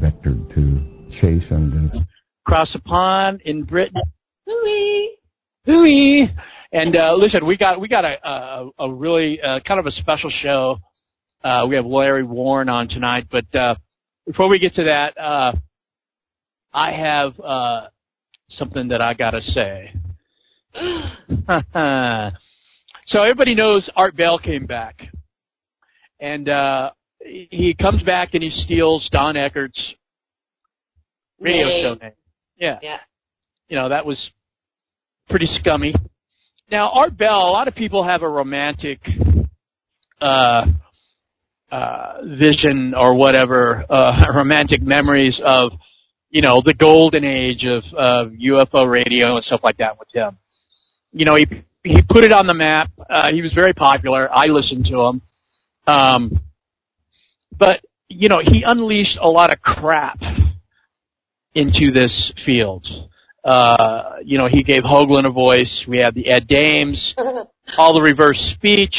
vectored to Chase and across the pond in Britain. Hooey! Hooey! And listen, we got a really kind of a special show. We have Larry Warren on tonight, but before we get to that, I have something that I gotta say. So everybody knows Art Bell came back, and he comes back and he steals Don Eckert's radio show name. Yeah. You know, that was pretty scummy. Now, Art Bell, a lot of people have a romantic vision or whatever, romantic memories of, you know, the golden age of UFO radio and stuff like that with him. You know, he put it on the map. He was very popular. I listened to him. But, you know, he unleashed a lot of crap into this field. You know, he gave Hoagland a voice. We had the Ed Dames, all the reverse speech,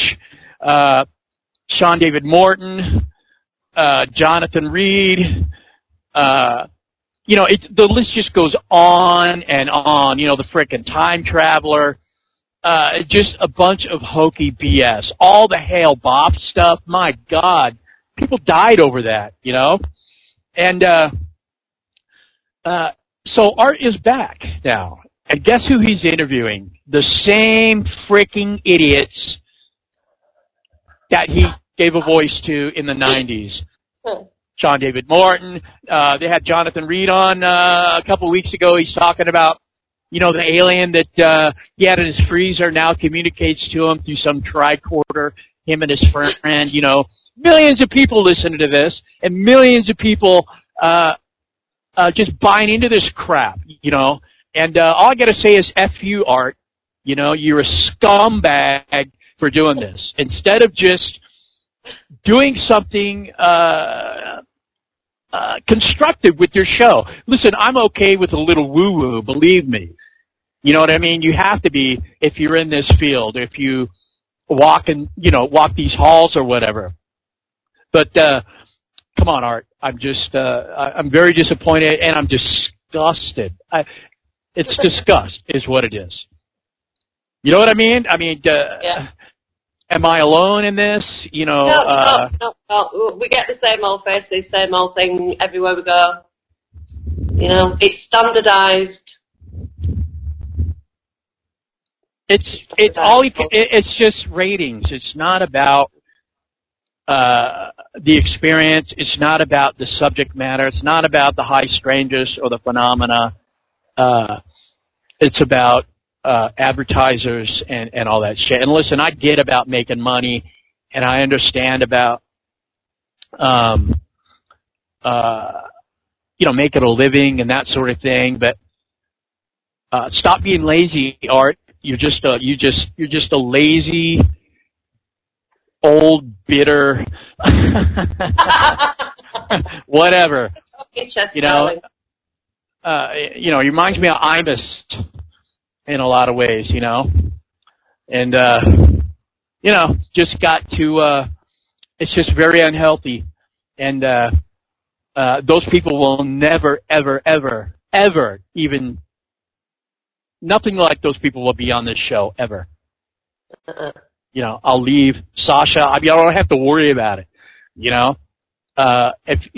Sean David Morton, Jonathan Reed. You know, the list just goes on and on. You know, the frickin' time traveler. Just a bunch of hokey BS. All the Hale Bopp stuff. My God. People died over that, you know? And so Art is back now. And guess who he's interviewing? The same freaking idiots that he gave a voice to in the 90s. Sean David Morton. They had Jonathan Reed on a couple of weeks ago. He's talking about, you know, the alien that he had in his freezer now communicates to him through some tricorder, him and his friend, you know. Millions of people listening to this, and millions of people just buying into this crap, you know. And all I got to say is F you, Art. You know, you're a scumbag for doing this. Instead of just doing something constructive with your show. Listen, I'm okay with a little woo-woo, believe me. You know what I mean? You have to be if you're in this field, if you walk these halls or whatever. But come on, Art. I'm very disappointed, and I'm disgusted. It's disgust is what it is. You know what I mean? I mean, am I alone in this? You know. No. We get the same old faces, same old thing everywhere we go. You know, it's standardized. It's just ratings. It's not about the experience. It's not about the subject matter. It's not about the high strangeness or the phenomena. It's about advertisers and all that shit. And listen, I get about making money, and I understand about making a living and that sort of thing. But stop being lazy, Art. You're just a lazy, old, bitter, whatever. You know, he reminds me of Imus in a lot of ways, you know, and just got to. It's just very unhealthy, and those people will never, ever, ever, ever even. Nothing like those people will be on this show ever. You know, I'll leave Sasha. I mean, I don't have to worry about it. You know, I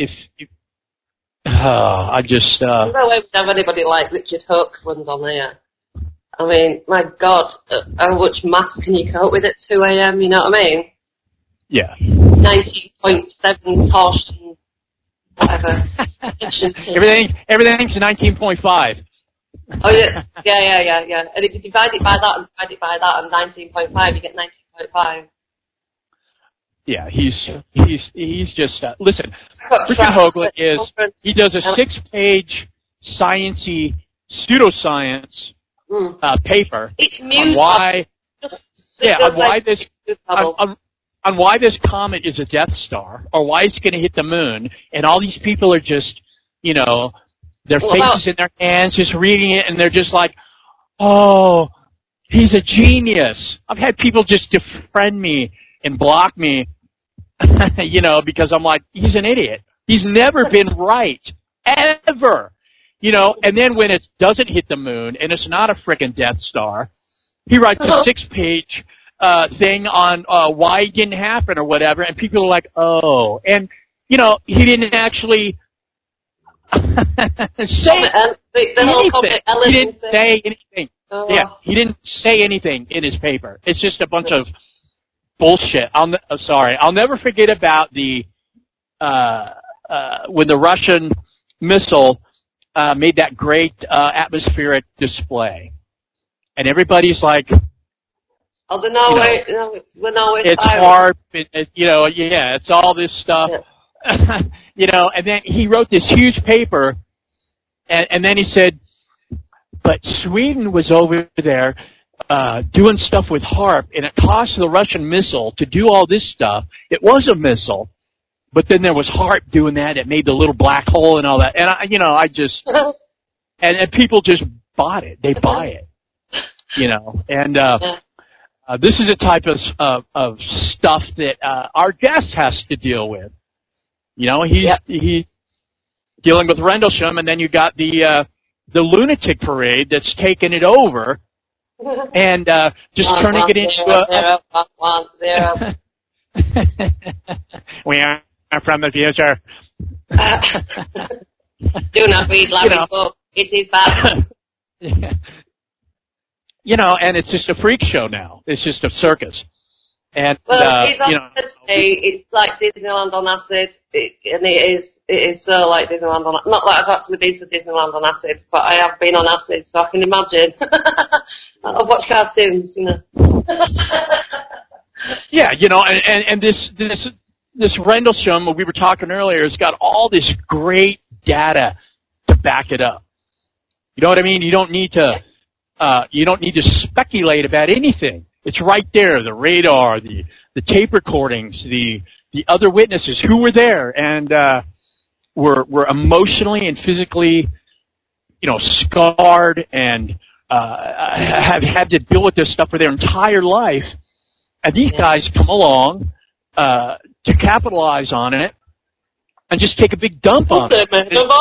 just. There's no way we'd have anybody like Richard Hoaxland on there. I mean, my God, how much maths can you cope with at 2 a.m.? You know what I mean? Yeah. 19.7 torsion, whatever. Everything's 19.5. Oh yeah. And if you divide it by that and 19.5, you get 19.5. Yeah, he's just listen. Richard Hoagland he does a 6-page sciencey pseudoscience paper on why this comet is a Death Star or why it's going to hit the moon, and all these people are just, you know, their faces in their hands, just reading it, and they're just like, oh, he's a genius. I've had people just defriend me and block me, you know, because I'm like, he's an idiot. He's never been right. ever. You know, and then when it doesn't hit the moon and it's not a frickin' Death Star, he writes a 6-page thing on why it didn't happen or whatever, and people are like, oh. And, you know, he didn't actually say anything. He didn't say anything. Oh. Yeah, he didn't say anything in his paper. It's just a bunch of bullshit. I'll never forget about the when the Russian missile made that great atmospheric display, and everybody's like, "Oh, it's hard." It's all this stuff, and then he wrote this huge paper, and then he said, "But Sweden was over there doing stuff with HAARP, and it cost the Russian missile to do all this stuff. It was a missile." But then there was HAARP doing that. It made the little black hole and all that. And I just, and people just bought it. They buy it, And this is a type of stuff that our guest has to deal with. He's dealing with Rendlesham, and then you got the lunatic parade that's taking it over, and just turning it into we are from the future. Do not read Larry's book. It is bad. And it's just a freak show now. It's just a circus. And it's like Disneyland on acid, and it is so like Disneyland on. Not that I've actually been to Disneyland on acid, but I have been on acid, so I can imagine. I've watched cartoons, Yeah, and this Rendlesham, we were talking earlier, has got all this great data to back it up. You know what I mean? You don't need to speculate about anything. It's right there, the radar, the tape recordings, the other witnesses who were there and were emotionally and physically, scarred and have had to deal with this stuff for their entire life. And these guys come along to capitalize on it and just take a big dump on it.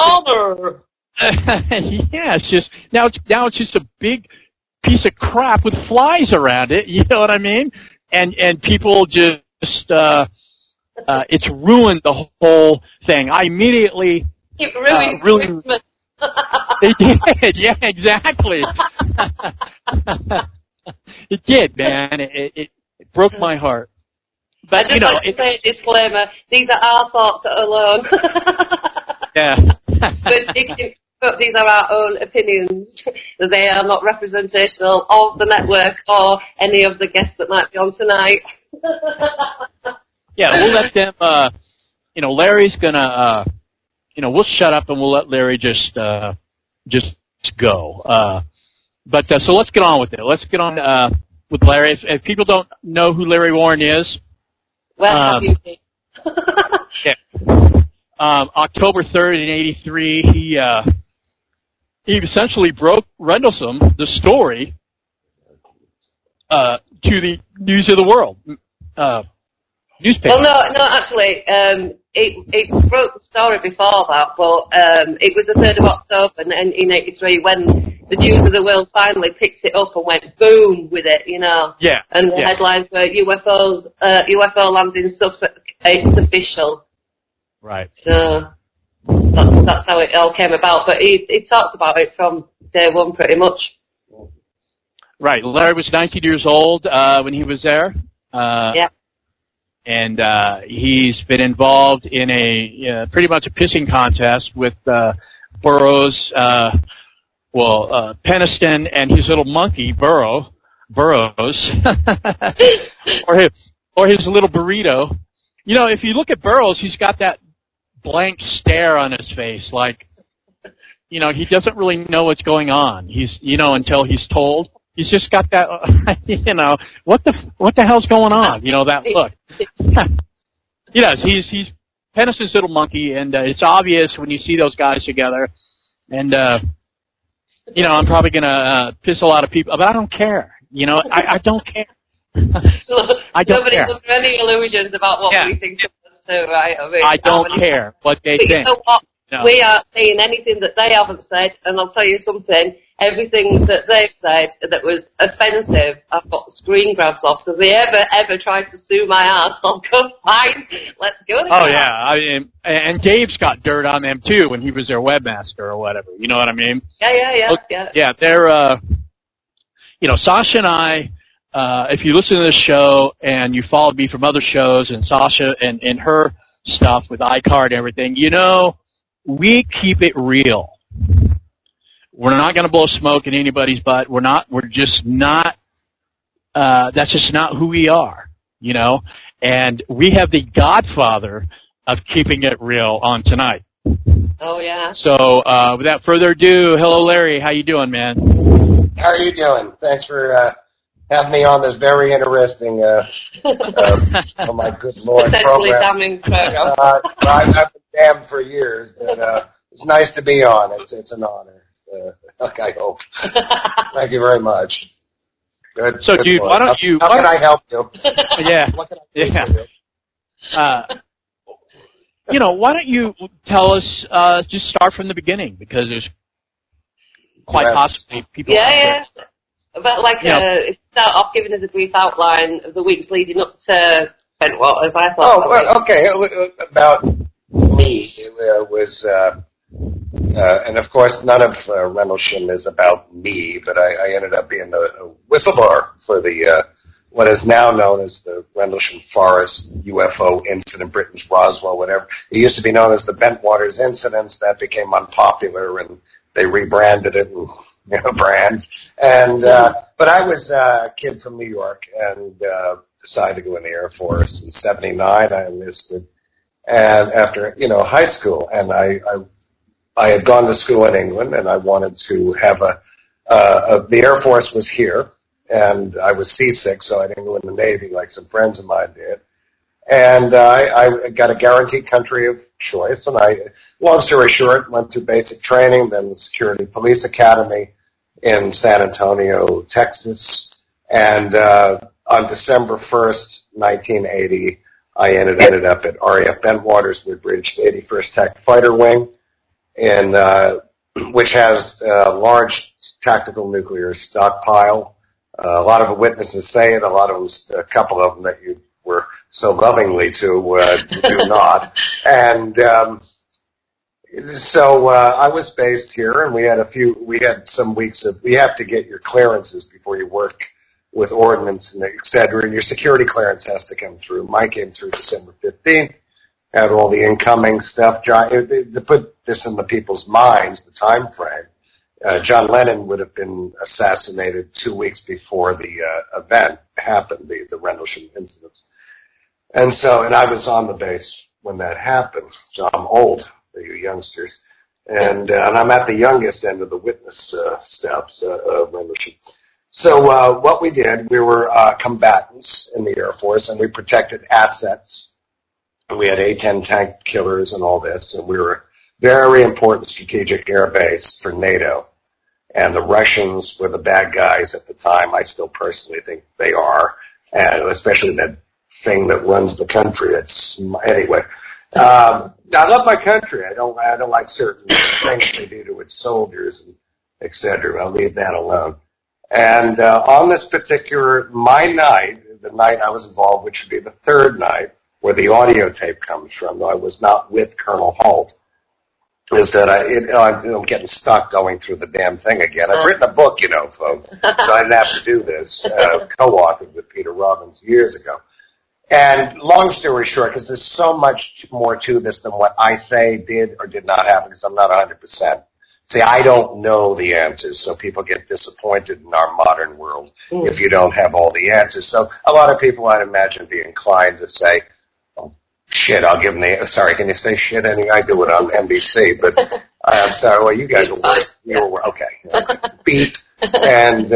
Yeah, it's just now it's just a big piece of crap with flies around it. You know what I mean? And people just it's ruined the whole thing. I immediately ruined Christmas. It did, yeah, exactly. It did, man. It broke my heart. But I just like to say a disclaimer: these are our thoughts alone. Yeah. But these are our own opinions. They are not representational of the network or any of the guests that might be on tonight. Yeah, we'll let them. Larry's gonna. We'll shut up and we'll let Larry just go. But so let's get on with it. Let's get on with Larry. If people don't know who Larry Warren is, well, yeah. October 3rd in '83, he essentially broke Rendlesham, the story, to the News of the World newspaper. Well, no, actually, it broke the story before that, but it was the 3rd of October in '83 when the News of the World finally picked it up and went boom with it, Yeah. And the headlines were UFO lands in Suffolk, it's official. Right. So that's how it all came about. But he talked about it from day one, pretty much. Right. Larry was 19 years old when he was there. Yeah. And he's been involved in a pretty much a pissing contest with Burroughs, Peniston and his little monkey Burroughs, or his little burrito. If you look at Burroughs, he's got that blank stare on his face, like, he doesn't really know what's going on. He's, until he's told. He's just got that, what the hell's going on? That look. Yes, he's Peniston's little monkey, and it's obvious when you see those guys together. And I'm probably gonna piss a lot of people, but I don't care. I don't care. I don't Nobody's care. under any illusions about what we think of us too, right? I don't care what they think. You know what? No. We aren't saying anything that they haven't said, and I'll tell you something, everything that they've said that was offensive, I've got screen grabs off, so if they ever try to sue my ass, I'll go, fine, let's go. Oh, yeah, and Dave's got dirt on them, too, when he was their webmaster or whatever, you know what I mean? Yeah. Look, yeah, they're, Sasha and I, if you listen to this show and you followed me from other shows and Sasha and her stuff with iCard and everything, we keep it real. We're not going to blow smoke in anybody's butt. We're just not, that's just not who we are, and we have the godfather of keeping it real on tonight. Oh, yeah. So, without further ado, hello, Larry. How you doing, man? How are you doing? Thanks for having me on this very interesting, oh my good Lord, program. Damning program. I've been damned for years, but it's nice to be on. It's an honor. I hope. Thank you very much. Good. So, good dude, Lord. why don't you... How can I help you? Yeah. What can I do for you? Why don't you tell us, just start from the beginning, because there's quite possibly people out there. But start off giving us a brief outline of the weeks leading up to Bentwaters, I thought. Oh, okay. About me, it was, and of course none of Rendlesham is about me, but I ended up being the whistleblower for the, what is now known as the Rendlesham Forest UFO incident, Britain's Roswell, whatever. It used to be known as the Bentwaters incidents. That became unpopular, and they rebranded it and brands. And but I was a kid from New York and decided to go in the Air Force in '79. I enlisted, and after high school, and I had gone to school in England, and I wanted to have the Air Force was here. And I was seasick, so I didn't go in the Navy like some friends of mine did. And I got a guaranteed country of choice. And long story short, went through basic training, then the Security Police Academy in San Antonio, Texas. And on December 1st, 1980, I ended up at RAF Bentwaters, Woodbridge, the 81st Tech Fighter Wing, which has a large tactical nuclear stockpile. A lot of the witnesses say it. A couple of them that you were so lovingly to do not. And so I was based here, and we had some weeks of, we have to get your clearances before you work with ordnance and et cetera, and your security clearance has to come through. Mine came through December 15th, had all the incoming stuff. To put this in the people's minds, the time frame, John Lennon would have been assassinated 2 weeks before the event happened, the Rendlesham incidents. And I was on the base when that happened. So I'm old for you youngsters. And I'm at the youngest end of the witness steps of Rendlesham. So what we did, we were combatants in the Air Force, and we protected assets. And we had A-10 tank killers and all this, and we were a very important strategic air base for NATO. And the Russians were the bad guys at the time. I still personally think they are, and especially that thing that runs the country. Anyway. I love my country. I don't like certain things they do to its soldiers and et cetera. I'll leave that alone. And on this particular, the night I was involved, which would be the third night, where the audio tape comes from, though I was not with Colonel Holt, is that I'm getting stuck going through the damn thing again. I've written a book, folks, so I didn't have to do this, co-authored with Peter Robbins years ago. And long story short, because there's so much more to this than what I say did or did not happen, because I'm not 100%. See, I don't know the answers, so people get disappointed in our modern world if you don't have all the answers. So a lot of people, I'd imagine, be inclined to say, oh, shit, I'll give them sorry, can you say shit? I do it on NBC, but I'm sorry, well, you guys were okay. Beep. And,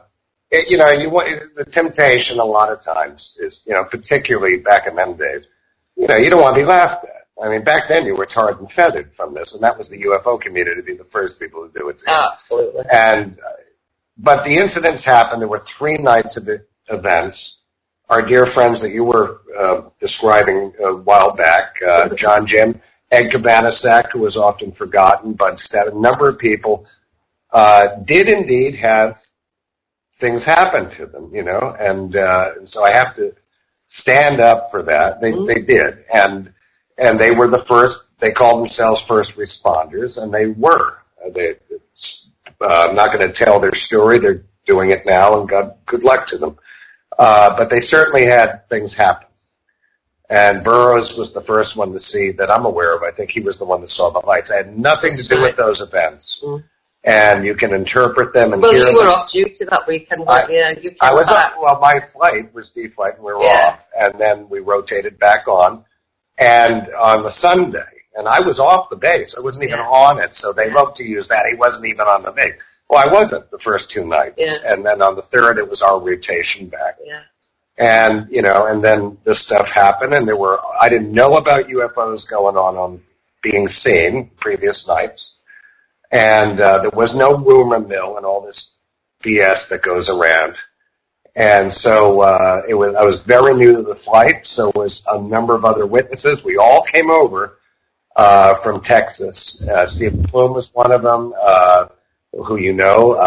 the temptation a lot of times is, particularly back in them days, you don't want to be laughed at. I mean, back then you were tarred and feathered from this, and that was the UFO community to be the first people to do it. Absolutely. But the incidents happened. There were 3 nights of events. Our dear friends that you were describing a while back, John Jim Ed Cabanas-Sack, who was often forgotten, Bud Stett, a number of people did indeed have things happen to them, and so I have to stand up for that. They did, and they were the first. They called themselves first responders, and they were. I'm not going to tell their story. They're doing it now, and good luck to them. But they certainly had things happen. And Burroughs was the first one to see that I'm aware of. I think he was the one that saw the lights. I had nothing to do with those events. And you can interpret them and hear them. Well, you were off duty that weekend, weren't you? I was back. My flight was D-flight, and we were off. And then we rotated back on. And on the Sunday, and I was off the base. I wasn't even on it, so they love to use that. He wasn't even on the base. Well, I wasn't the first 2 nights. Yeah. And then on the third, it was our rotation back. Yeah. And, and then this stuff happened, and I didn't know about UFOs going on being seen previous nights. And there was no rumor mill and all this BS that goes around. And so I was very new to the flight, so was a number of other witnesses. We all came over from Texas. Stephen Plume was one of them, who you know.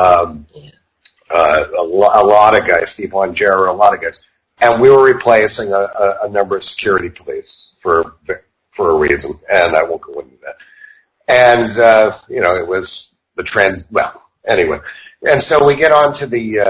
A lot of guys, Steve Longero, a lot of guys. And we were replacing a number of security police for a reason, and I won't go into that. And, it was anyway. And so we get on to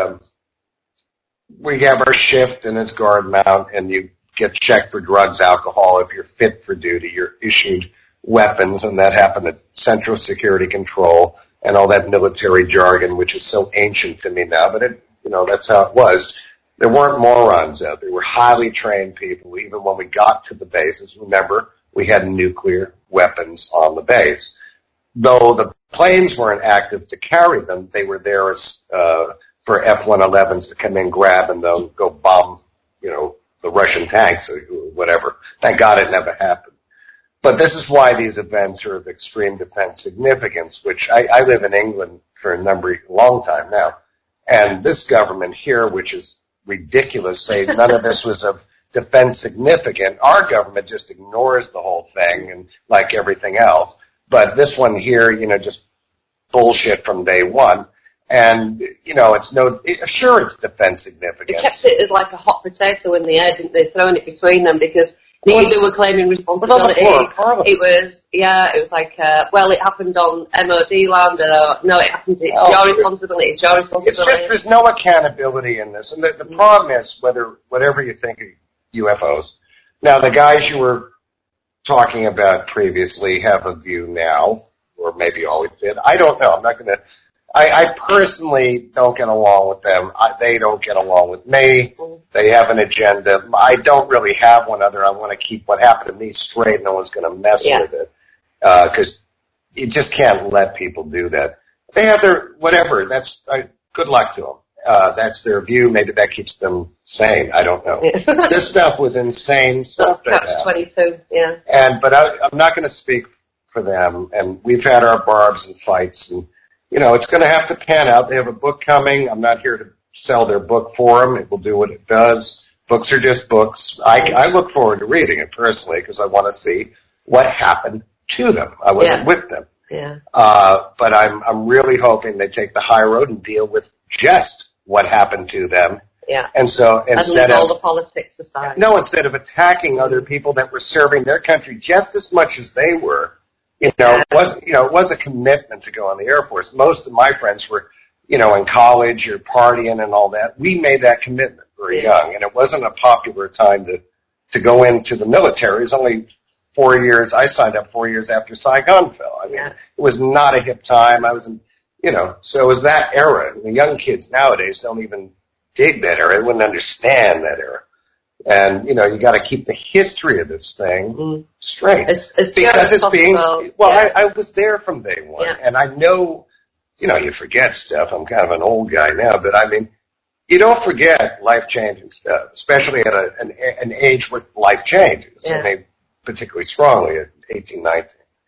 we have our shift, and it's guard mount, and you get checked for drugs, alcohol. If you're fit for duty, you're issued weapons, and that happened at Central Security Control, and all that military jargon, which is so ancient to me now, but that's how it was. There weren't morons out there. There were highly trained people. Even when we got to the bases, remember, we had nuclear weapons on the base. Though the planes weren't active to carry them, they were there for F-111s to come in, grab, and they'll go bomb, the Russian tanks or whatever. Thank God it never happened. But this is why these events are of extreme defense significance, which I live in England for a long time now. And this government here, which is ridiculous, say none of this was of defense significant. Our government just ignores the whole thing, and like everything else. But this one here, just bullshit from day one. And, sure it's defense significant. They kept it as like a hot potato in the air, didn't they? Throwing it between them because neither were claiming responsibility. It was like, it happened on MOD land, no, it happened, it's your responsibility, it's your responsibility. It's just, there's no accountability in this. And the problem is, whatever you think of UFOs, now the guys you were talking about previously have a view now, or maybe always did. I don't know. I'm not going to, I personally don't get along with them. They don't get along with me. They have an agenda. I don't really have one other. I want to keep what happened to me straight. No one's going to mess with it. Because you just can't let people do that. They have their, whatever. That's, good luck to them. That's their view. Maybe that keeps them sane. I don't know. This stuff was insane stuff. Catch 22, yeah. But I'm not going to speak for them. And we've had our barbs and fights, and it's going to have to pan out. They have a book coming. I'm not here to sell their book for them. It will do what it does. Books are just books. I look forward to reading it personally because I want to see what happened to them. I wasn't with them. Yeah. But I'm really hoping they take the high road and deal with just what happened to them. Yeah. And so instead of all the politics aside. No, instead of attacking other people that were serving their country just as much as they were. It was a commitment to go in the Air Force. Most of my friends were, in college or partying and all that. We made that commitment very young, and it wasn't a popular time to go into the military. It was only 4 years. I signed up 4 years after Saigon fell. I mean, it was not a hip time. I was so it was that era. The young kids nowadays don't even dig that era. They wouldn't understand that era. And, you got to keep the history of this thing straight. It's because it's being, I was there from day one. Yeah. And I know, you forget stuff. I'm kind of an old guy now, but I mean, you don't forget life-changing stuff, especially at an age where life changes. Yeah. I mean, particularly strongly at 18, 19.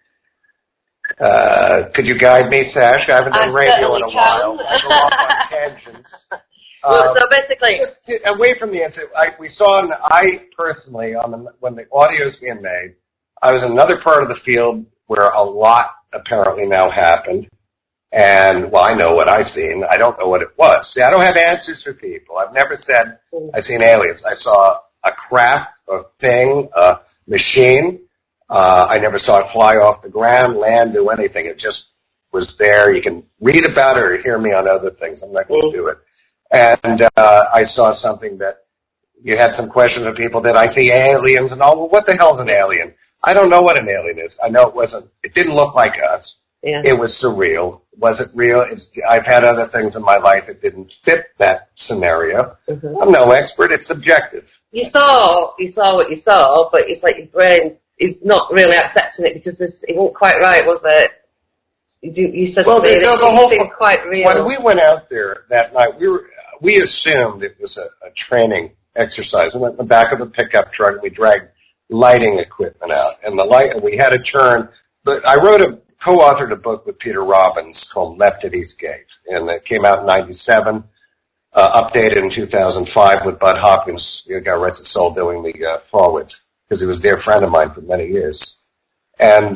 Could you guide me, Sash? I haven't done radio in a while. I go off on tangents. So basically, away from the answer, we saw, I personally, when the audio is being made, I was in another part of the field where a lot apparently now happened. And, well, I know what I've seen. I don't know what it was. See, I don't have answers for people. I've never said I've seen aliens. I saw a craft, a thing, a machine. I never saw it fly off the ground, land, do anything. It just was there. You can read about it or hear me on other things. I'm not going to do it. And I saw something that you had some questions of people. Did I see aliens and all? Well, what the hell's an alien? I don't know what an alien is. I know it didn't look like us. Yeah. It was surreal. Was it real? I've had other things in my life that didn't fit that scenario. Mm-hmm. I'm no expert. It's subjective. You saw what you saw, but it's like your brain is not really accepting it because it wasn't quite right, was it? You said well, the whole thing quite real. When we went out there that night, we assumed it was a training exercise. We went in the back of a pickup truck and we dragged lighting equipment out, and we had a turn. But I co-authored a book with Peter Robbins called Left at Eastgate, and it came out in '97, updated in 2005 with Bud Hopkins, God rest his soul, doing the foreword, because he was a dear friend of mine for many years. And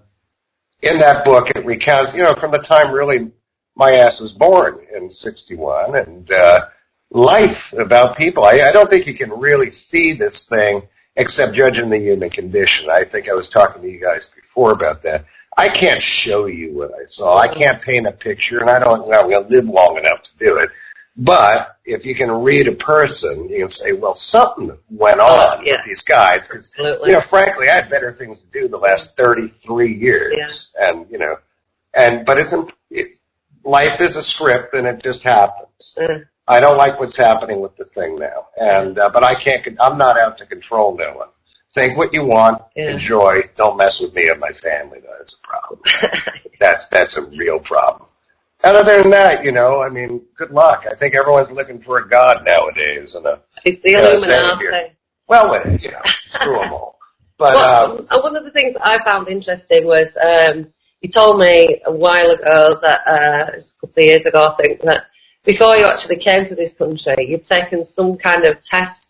in that book, it recounts, from the time really my ass was born in '61, and life about people. I don't think you can really see this thing except judging the human condition. I think I was talking to you guys before about that. I can't show you what I saw. I can't paint a picture, and I'm going to live long enough to do it. But if you can read a person, you can say, well, something went on with these guys. Because, frankly, I had better things to do the last 33 years. Yeah. And, but life is a script, and it just happens. I don't like what's happening with the thing now. And, but I'm not out to control no one. Think what you want, enjoy, don't mess with me and my family. That's a problem. That's a real problem. Other than that, good luck. I think everyone's looking for a god nowadays. It's the Illuminati. Well, screw them all. But one of the things I found interesting was you told me a while ago that a couple of years ago, I think, that before you actually came to this country, you'd taken some kind of test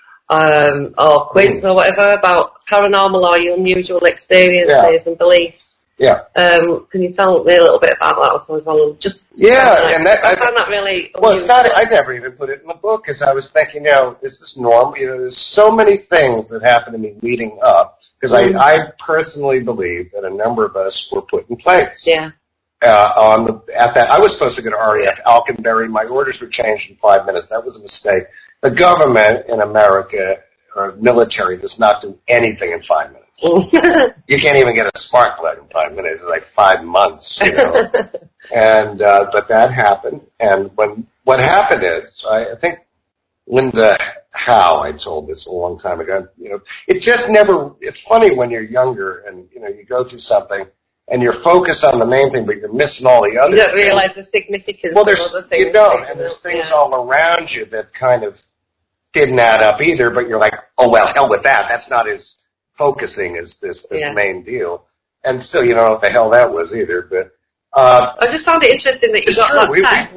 or quiz or whatever about paranormal or unusual experiences and beliefs. Yeah. Can you tell me a little bit about that? I found that really unusual. Well, it's not. I never even put it in the book because I was thinking, is this normal? There's so many things that happened to me leading up because I personally believe that a number of us were put in place. Yeah. I was supposed to go to RAF Alconbury. My orders were changed in 5 minutes. That was a mistake. The government in America, or military, does not do anything in 5 minutes. You can't even get a spark plug in 5 minutes. It's like 5 months, And but that happened. And what happened is, I think Linda Howe, I told this a long time ago. It just never. It's funny when you're younger and you go through something. And you're focused on the main thing, but you're missing all the other things. You don't realize the significance of other things. You don't, and there's things all around you that kind of didn't add up either, but you're like, oh, well, hell with that. That's not as focusing as this main deal. And still, you don't know what the hell that was either. But I just found it interesting that you got that test.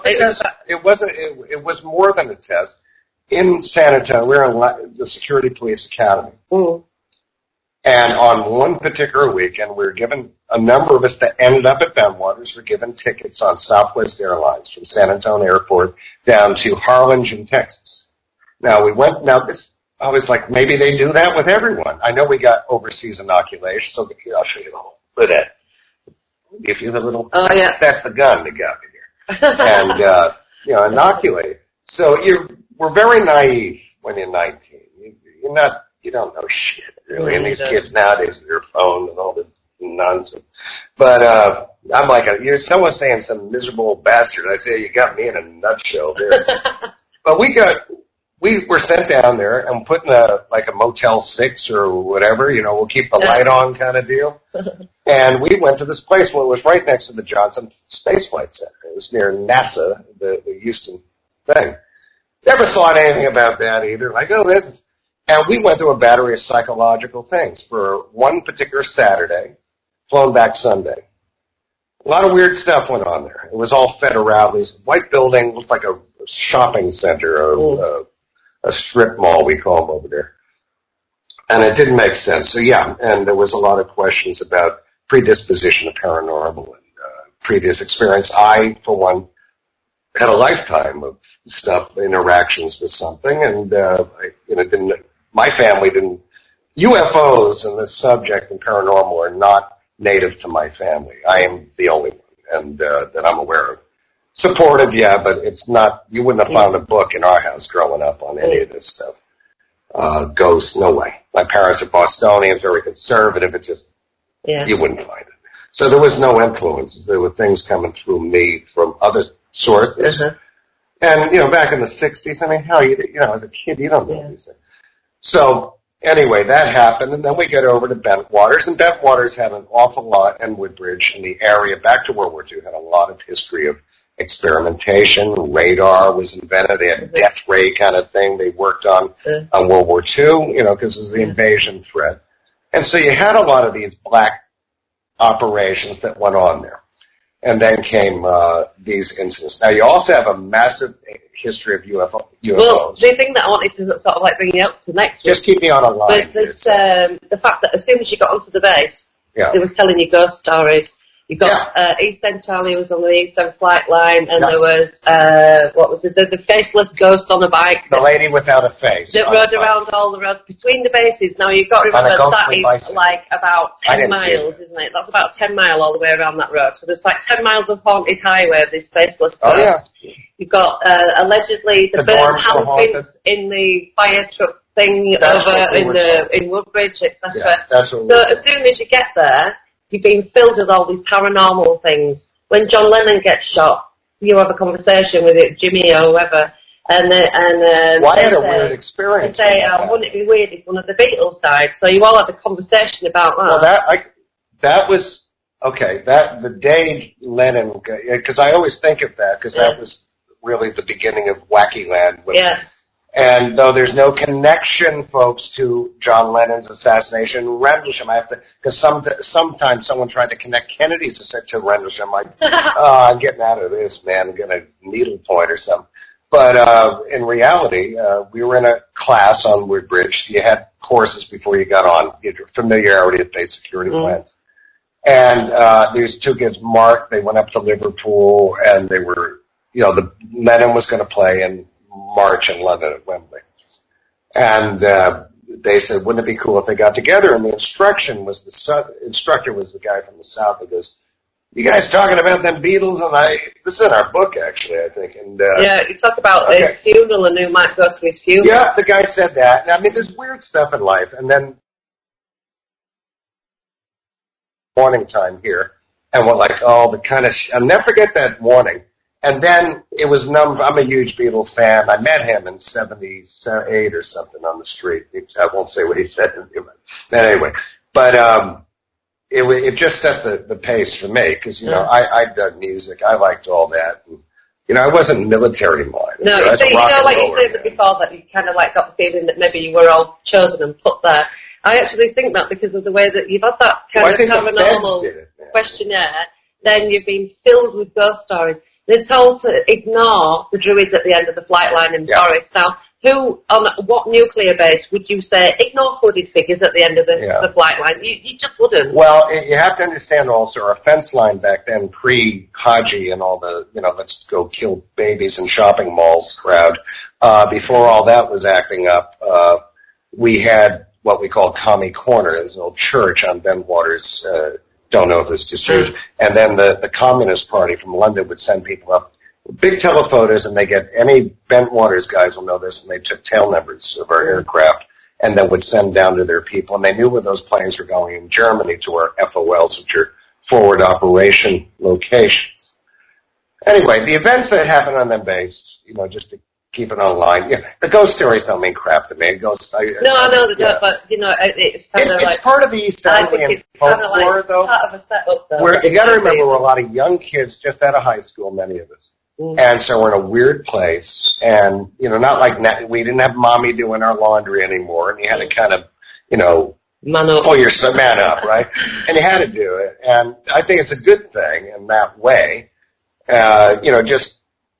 It was more than a test. In San Antonio, we were in the Security Police Academy. Mm. And on one particular weekend, we were given, a number of us that ended up at Bentwaters were given tickets on Southwest Airlines from San Antonio Airport down to Harlingen, Texas. Now I was like, maybe they do that with everyone. I know we got overseas inoculation, so here, I'll show you the whole. Look at that. If you the little, that's the gun that got me here. And, inoculate. So we're very naive when you're 19. You don't know shit, really. And these kids nowadays with their phone and all this nonsense. But I'm like, someone's saying some miserable bastard. I say, you got me in a nutshell there. But we were sent down there and put in a Motel 6 or whatever, we'll keep the light on kind of deal. And we went to this place where it was right next to the Johnson Space Flight Center. It was near NASA, the Houston thing. Never thought anything about that either. Like, and we went through a battery of psychological things for one particular Saturday, flown back Sunday. A lot of weird stuff went on there. It was all federales. White building, looked like a shopping center, a strip mall, we call them over there. And it didn't make sense. So, yeah, and there was a lot of questions about predisposition to paranormal and previous experience. I, for one, had a lifetime of interactions with something, and my family didn't. UFOs and this subject and paranormal are not native to my family. I am the only one, and that I'm aware of. Supportive, yeah, but it's not. You wouldn't have found a book in our house growing up on any of this stuff. Ghosts, no way. My parents are Bostonians, very conservative. It just you wouldn't find it. So there was no influences. There were things coming through me from other sources. Uh-huh. And, back in the 60s, I mean, hell, as a kid, you don't know these things. So, anyway, that happened, and then we get over to Bentwaters, and Bentwaters had an awful lot, and Woodbridge in the area, back to World War II, had a lot of history of experimentation. Radar was invented. They had a death ray kind of thing they worked on World War II, because it was the invasion threat. And so you had a lot of these black operations that went on there. And then came these incidents. Now, you also have a massive history of UFOs. Well, the thing that I wanted to sort of bring you up to next Just keep me on a line. But the fact that as soon as you got onto the base, they was telling you ghost stories. You got East End Charlie was on the East End flight line, and there was the faceless ghost on a bike. The lady without a face. That rode around all the roads between the bases. Now you've got to remember that is like about 10 miles, isn't it? That's about 10 miles all the way around that road. So there's like 10 miles of haunted highway of this faceless ghost. Oh yeah. You've got allegedly the burnt handprints in the fire truck thing in Woodbridge, etc. Yeah, so as soon as you get there, you've been filled with all these paranormal things. When John Lennon gets shot, you have a conversation with Jimmy or whoever, and I had a weird experience. They say, wouldn't it be weird if one of the Beatles died? So you all had a conversation about that. Well, that was okay. That the day Lennon, because I always think of that because that was really the beginning of Wacky Land. And though there's no connection, folks, to John Lennon's assassination, Rendlesham, because sometimes someone tried to connect Kennedy's to Rendlesham. I'm like, I'm getting out of this, man. I'm getting a needlepoint or something. But in reality, we were in a class on Woodbridge. You had courses before you got on, familiarity with base security plans. And these two kids, Mark, they went up to Liverpool, and they were, the Lennon was going to play, and March in London at Wembley. And they said, wouldn't it be cool if they got together? And the instructor was the guy from the South. He goes, you guys talking about them Beatles? And this is in our book, actually, I think. And you talk about his funeral and who might go to his funeral. Yeah, the guy said that. And, I mean, there's weird stuff in life. And then morning time here. And we're like, the kind of I'll never forget that morning. And then it was I'm a huge Beatles fan. I met him in 78 or something on the street. I won't say what he said. Anyway, but it just set the pace for me because, I dug music. I liked all that. And, I wasn't military minded. No, like you said before that you kind of like got the feeling that maybe you were all chosen and put there. I actually think that because of the way that you've had that kind of paranormal questionnaire, then you've been filled with ghost stories. They're told to ignore the druids at the end of the flight line in Forest. Now, on what nuclear base would you say ignore hooded figures at the end of the flight line? You just wouldn't. Well, you have to understand also our fence line back then, pre-Haji and all the, let's go kill babies in shopping malls crowd, before all that was acting up, we had what we call Commie Corner. There's an old church on Bentwaters, don't know if it's just huge. And then the Communist Party from London would send people up, big telephotos, and they get, any Bentwaters guys will know this, and they took tail numbers of our aircraft and then would send down to their people. And they knew where those planes were going in Germany to our FOLs, which are forward operation locations. Anyway, the events that happened on that base, just to keep it online. The ghost stories don't mean crap to me. I know they don't, but it's kind of like... It's part of the East Anglian folklore, though. Part of a setup, though. You got to remember, we're a lot of young kids just out of high school, many of us. And so we're in a weird place, and, not like we didn't have mommy doing our laundry anymore, and you had to kind of, man up. Pull your man up, right? And you had to do it. And I think it's a good thing in that way, just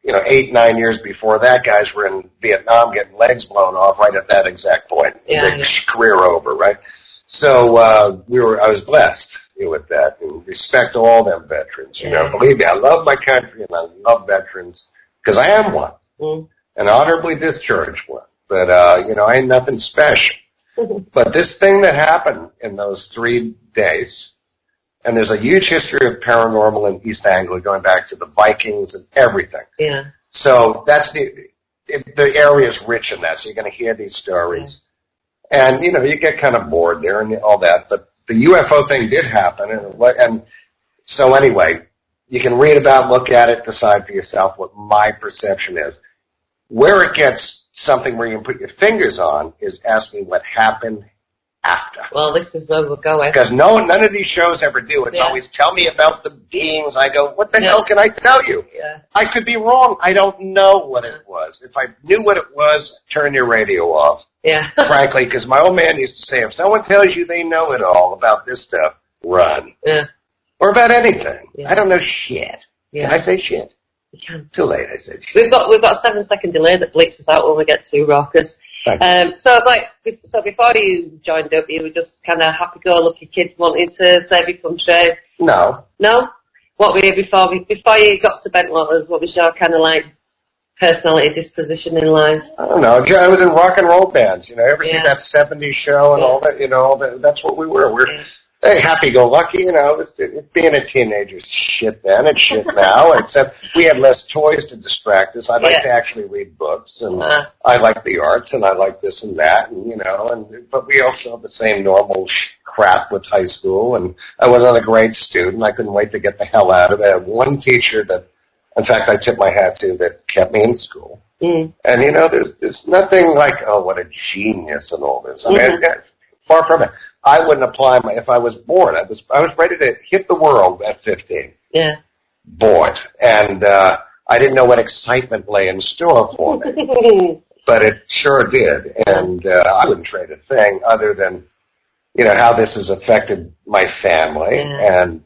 8, 9 years before that, guys were in Vietnam getting legs blown off right at that exact point. Yeah. Career over, right? So I was blessed with that, and respect all them veterans. Believe me, I love my country and I love veterans because I am one, and honorably discharged one. But I ain't nothing special. But this thing that happened in those 3 days, and there's a huge history of paranormal in East Anglia going back to the Vikings and everything. Yeah. So that's the area is rich in that. So you're going to hear these stories. Yeah. And, you get kind of bored there and all that. But the UFO thing did happen. And so anyway, you can read about, look at it, decide for yourself what my perception is. Where it gets something where you can put your fingers on is ask me what happened after. Well, this is where we're going. Because none of these shows ever do. It's always, tell me about the beings. I go, what the hell can I tell you? Yeah. I could be wrong. I don't know what it was. If I knew what it was, turn your radio off. Yeah. Frankly, because my old man used to say, if someone tells you they know it all about this stuff, run. Yeah. Or about anything. Yeah. I don't know shit. Yeah. Can I say shit? You can. Too late, I said shit. We've got a 7-second delay that bleeps us out when we get to Rockers. So before you joined up, you were just kind of happy-go-lucky kid wanting to save your country. No. No? What were you before you got to Bentwaters? What was your kind of personality disposition in life? I don't know. I was in rock and roll bands. Ever see that 70s show and all that? That's what we were. We're happy-go-lucky. Being a teenager is shit then. It's shit now. Except we had less toys to distract us. I like to actually read books, and I like the arts, and I like this and that, but we also have the same normal crap with high school, and I wasn't a great student. I couldn't wait to get the hell out of it. I had one teacher that, in fact, I tip my hat to that kept me in school. And, there's nothing like, oh, what a genius and all this. I mean, far from it. I wouldn't apply if I was bored. I was ready to hit the world at 15. Yeah. Bored. And I didn't know what excitement lay in store for me. But it sure did. And I wouldn't trade a thing other than, how this has affected my family and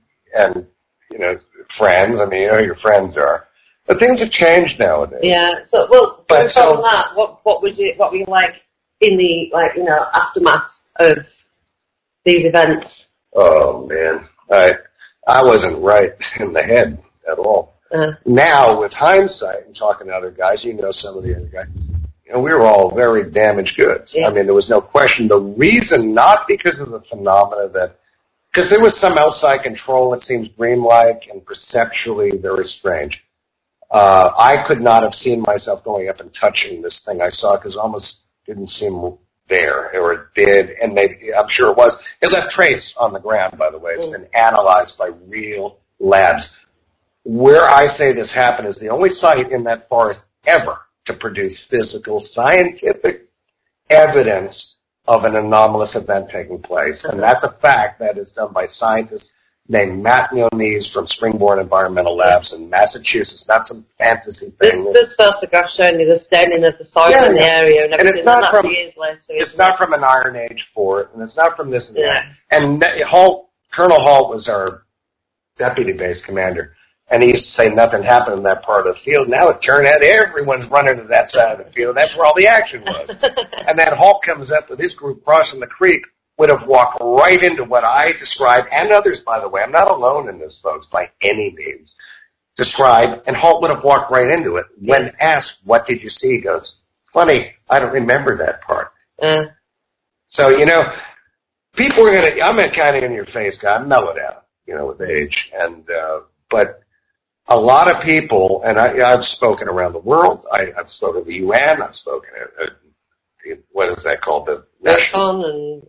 friends. I mean, your friends are. But things have changed nowadays. Yeah. So, what were you like in the aftermath of these events? Oh man, I wasn't right in the head at all. Now, with hindsight and talking to other guys, some of the other guys, we were all very damaged goods. Yeah. I mean, there was no question. The reason, not because of the phenomena because there was some outside control that seems dreamlike and perceptually very strange. I could not have seen myself going up and touching this thing I saw because it almost didn't seem there, or it did, and maybe I'm sure it was. It left trace on the ground, by the way. It's been analyzed by real labs. Where I say this happened is the only site in that forest ever to produce physical, scientific evidence of an anomalous event taking place. And that's a fact that is done by scientists named Matt Neonese from Springborn Environmental Labs in Massachusetts. Not some fantasy thing. This photograph showing you the staining of the soil in the area and everything. And it's not from years later. It's not from an Iron Age fort, and it's not from this and that. And Colonel Holt was our deputy base commander, and he used to say nothing happened in that part of the field. Now it turned out everyone's running to that side of the field. That's where all the action was. And then Holt comes up with his group crossing the creek. Would have walked right into what I described, and others, by the way. I'm not alone in this, folks, by any means. Described, and Holt would have walked right into it. When asked, what did you see? He goes, funny, I don't remember that part. So, people are going to, I'm kind of in your face guy. I'm mellowed out, with age. And, but a lot of people, and I've spoken around the world. I've spoken to the UN. I've spoken at what is that called? The National... and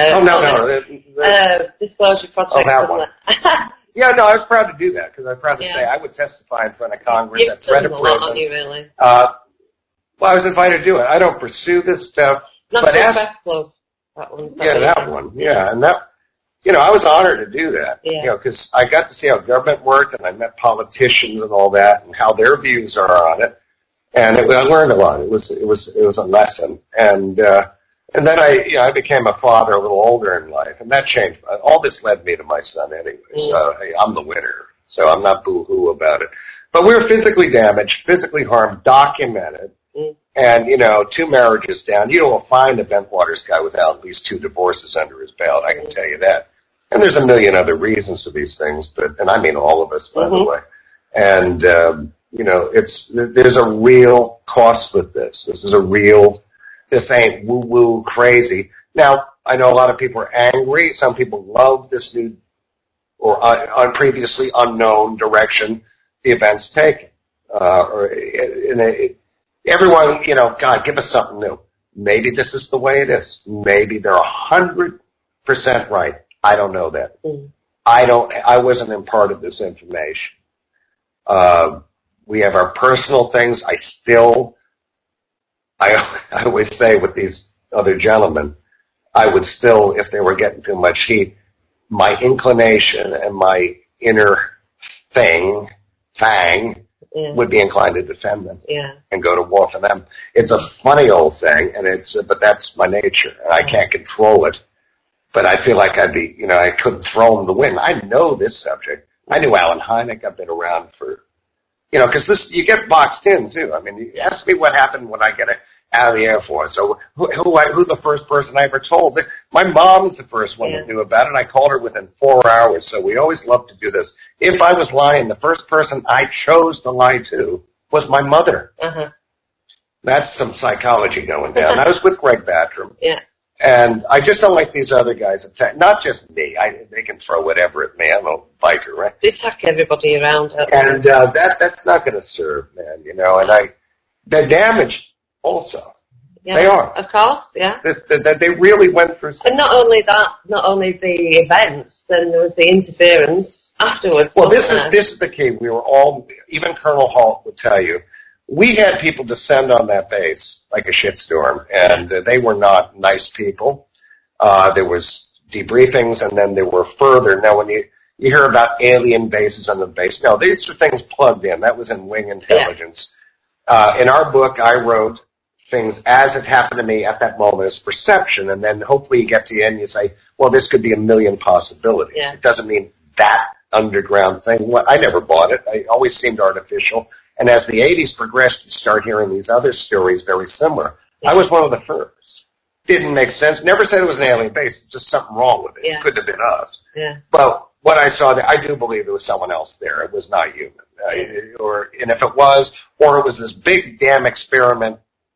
Disclosure Project. Oh, that one. Yeah, no, I was proud to do that because I'm proud to say I would testify in front of Congress at threat of prison. Not you, really. Well, I was invited to do it. I don't pursue this stuff. National Press Club. That one. That one. Yeah, and that. I was honored to do that. Yeah. Because I got to see how government worked, and I met politicians and all that, and how their views are on it. And I learned a lot. It was a lesson, and then I became a father a little older in life, and that changed. All this led me to my son anyway. So hey, I'm the winner. So I'm not boo-hoo about it. But we were physically damaged, physically harmed, documented, and, 2 marriages down. You will find a Bentwaters guy without at least 2 divorces under his belt, I can tell you that. And there's a million other reasons for these things, and I mean all of us, by the way. And, there's a real cost with this. This ain't woo-woo crazy. Now, I know a lot of people are angry. Some people love this new or previously unknown direction the event's taken. Everyone, God, give us something new. Maybe this is the way it is. Maybe they're 100% right. I don't know that. I wasn't in part of this information. We have our personal things. I always say with these other gentlemen, I would still, if they were getting too much heat, my inclination and my inner thang, would be inclined to defend them and go to war for them. It's a funny old thing, but that's my nature, and I can't control it. But I feel like I'd be, I couldn't throw them to win. I know this subject. I knew Alan Hynek. I've been around for, because you get boxed in too. I mean, you ask me what happened when I get out of the Air Force. So who the first person I ever told? My mom's the first one that knew about it. I called her within 4 hours. So we always love to do this. If I was lying, the first person I chose to lie to was my mother. That's some psychology going down. I was with Greg Battram. And I just don't like these other guys. Not just me. They can throw whatever at me. I'm a biker, right? They attack everybody around. And that's not going to serve, man. And they're damaged also. They are. Of course, They really went through something. And not only that, not only the events, then there was the interference afterwards. Well, this is the key. We were all, even Colonel Halt would tell you, we had people descend on that base like a shitstorm, and they were not nice people. There was debriefings, and then there were further. Now, when you hear about alien bases on the base, no, these are things plugged in. That was in Wing Intelligence. In our book, I wrote things as it happened to me at that moment as perception, and then hopefully you get to the end and you say, well, this could be a million possibilities. It doesn't mean that underground thing. Well, I never bought it. It always seemed artificial. And as the 80s progressed, you start hearing these other stories very similar. I was one of the first. Didn't make sense. Never said it was an alien base. Just something wrong with it. It couldn't have been us. But what I saw there, I do believe there was someone else there. It was not human. And if it was, or it was this big damn experiment,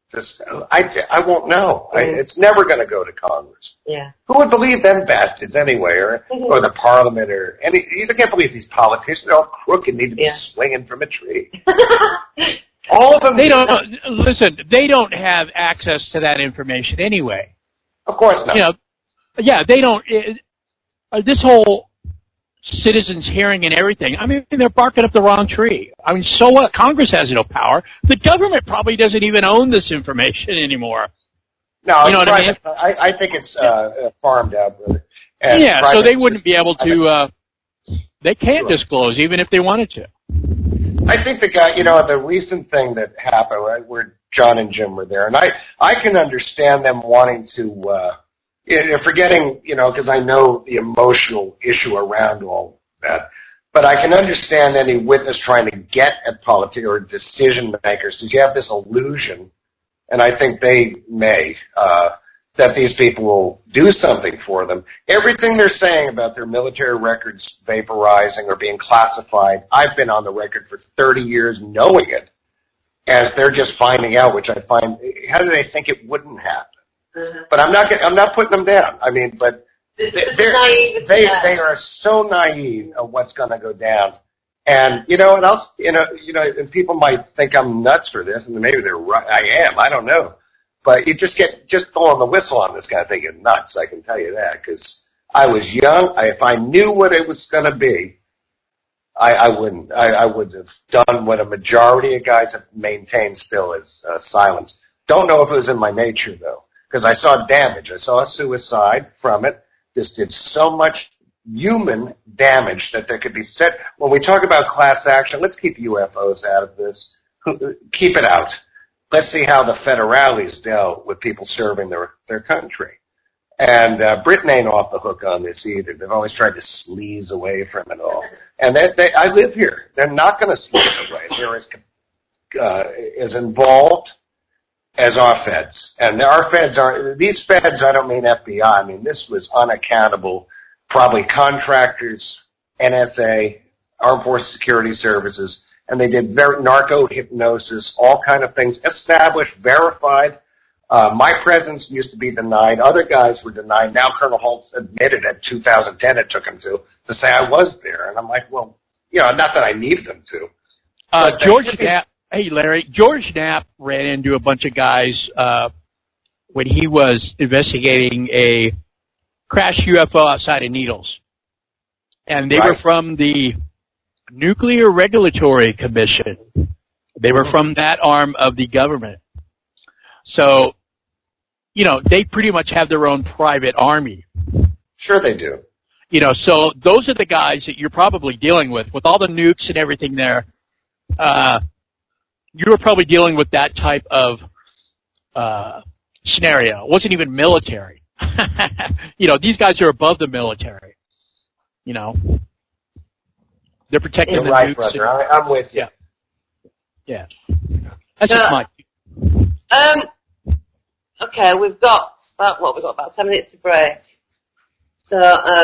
I won't know. It's never going to go to Congress. Who would believe them bastards anyway, or the Parliament, or any? You can't believe these politicians. They're all crooked, need to be swinging from a tree. All of them. They don't listen. They don't have access to that information anyway. Of course not. They don't. This whole citizens hearing and everything. I mean, they're barking up the wrong tree. I mean, so what? Congress has no power. The government probably doesn't even own this information anymore. No, you know what I mean? I think it's farmed out. So they wouldn't be able to. They can't disclose even if they wanted to. I think the guy, the recent thing that happened, right, where John and Jim were there, and I can understand them wanting to. Forgetting, because I know the emotional issue around all that. But I can understand any witness trying to get at politics or decision makers, because you have this illusion, and I think they may, that these people will do something for them. Everything they're saying about their military records vaporizing or being classified, I've been on the record for 30 years knowing it, as they're just finding out, which I find, how do they think it wouldn't happen? But I'm not putting them down. I mean, but they are so naive of what's going to go down. And and people might think I'm nuts for this, and maybe they're right. I am. I don't know. But you just blowing the whistle on this kind of thing, you're nuts. I can tell you that, because I was young. If I knew what it was going to be, I wouldn't. I would have done what a majority of guys have maintained still as silence. Don't know if it was in my nature though. Because I saw damage. I saw a suicide from it. This did so much human damage that there could be when we talk about class action, let's keep UFOs out of this. Keep it out. Let's see how the federales dealt with people serving their country. And Britain ain't off the hook on this either. They've always tried to sleaze away from it all. And I live here. They're not going to sleaze away. They're as involved as our feds. And our feds these feds, I don't mean FBI. I mean, this was unaccountable, probably contractors, NSA, Armed Forces Security Services, and they did narco hypnosis, all kind of things, established, verified. My presence used to be denied. Other guys were denied. Now Colonel Holtz admitted in 2010 it took him to say I was there. And I'm like, well, not that I needed him to. George Knapp, hey, Larry, George Knapp ran into a bunch of guys when he was investigating a crashed UFO outside of Needles. And they were from the Nuclear Regulatory Commission. They were from that arm of the government. So, they pretty much have their own private army. Sure they do. So those are the guys that you're probably dealing with all the nukes and everything there. You were probably dealing with that type of scenario. It wasn't even military. These guys are above the military. They're protecting the right, nukes. Brother. I'm with you. Yeah. That's just my... Okay, we've got about 10 minutes to break. So,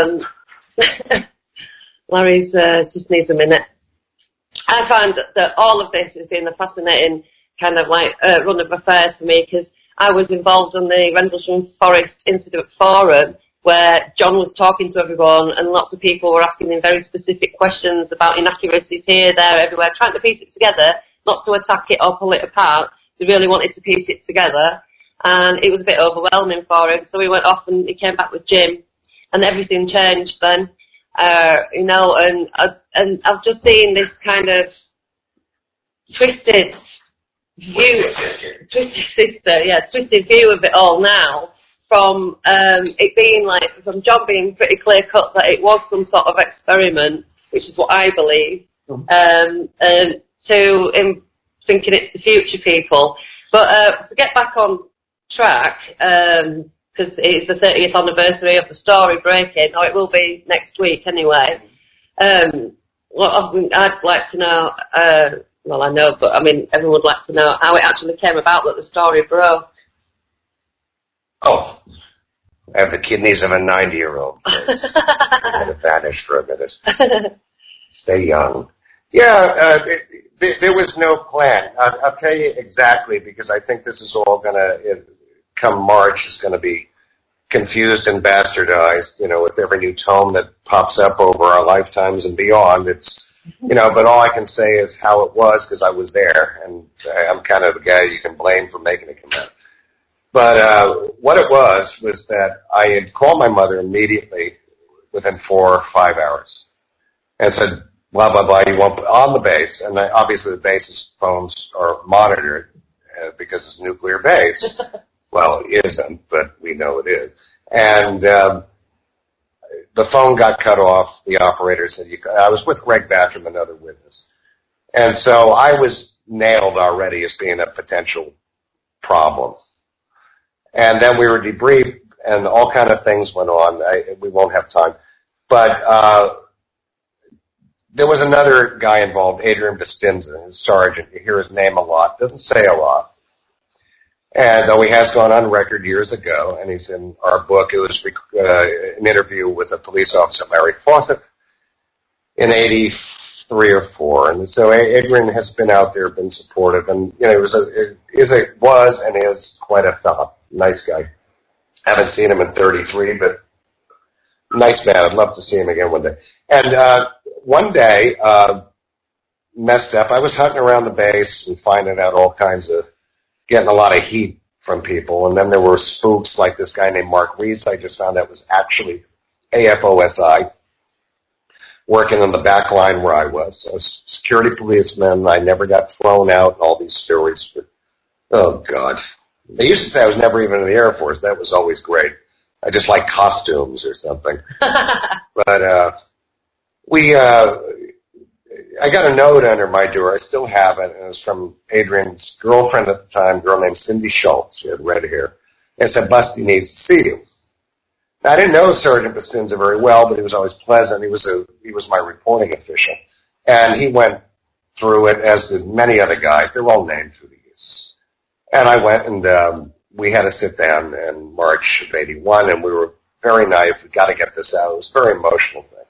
Larry's just needs a minute. I find that all of this has been a fascinating kind of run of affairs for me, because I was involved in the Rendlesham Forest Incident Forum, where John was talking to everyone and lots of people were asking him very specific questions about inaccuracies here, there, everywhere, trying to piece it together, not to attack it or pull it apart. They really wanted to piece it together, and it was a bit overwhelming for him. So he went off and he came back with Jim, and everything changed then. And I've just seen this kind of twisted view of it all now, from it being from John being pretty clear cut that it was some sort of experiment, which is what I believe, and to him thinking it's the future people. But to get back on track, because it's the 30th anniversary of the story breaking, or it will be next week anyway. I'd like to know, well, I know, but I mean, everyone would like to know how it actually came about that the story broke. Oh, I have the kidneys of a 90-year-old. I'm going to vanish for a minute. Stay young. Yeah, there was no plan. I'll tell you exactly, because I think this is all going to, come March, is going to be confused and bastardized, with every new tome that pops up over our lifetimes and beyond. It's, but all I can say is how it was, because I was there, and I'm kind of the guy you can blame for making it come out. But what it was that I had called my mother immediately within 4 or 5 hours and said, blah, blah, blah, you won't, on the base. And obviously the base's phones are monitored because it's a nuclear base. Well, it isn't, but we know it is. And the phone got cut off. The operator said, I was with Greg Battram, another witness. And so I was nailed already as being a potential problem. And then we were debriefed, and all kind of things went on. We won't have time. But there was another guy involved, Adrian Vestinza, his sergeant. You hear his name a lot. Doesn't say a lot. And though he has gone on record years ago, and he's in our book, it was an interview with a police officer, Larry Fawcett, in 83 or 4. And so Adrian has been out there, been supportive, and was and is quite a nice guy. Haven't seen him in 33, but nice man. I'd love to see him again one day. And one day, messed up. I was hunting around the base and finding out all kinds of, getting a lot of heat from people. And then there were spooks like this guy named Mark Reese. I just found out was actually AFOSI, working on the back line where I was. So security policeman. I never got thrown out and all these stories. But, oh, God. They used to say I was never even in the Air Force. That was always great. I just like costumes or something. But I got a note under my door. I still have it. And it was from Adrian's girlfriend at the time, a girl named Cindy Schultz. She had red hair. And said, Busty needs to see you. I didn't know Sergeant Bastinza very well, but he was always pleasant. He was my reporting official. And he went through it, as did many other guys. They're all named through the years. And I went and we had to sit down in March of 81, and we were very naive. We got to get this out. It was a very emotional thing.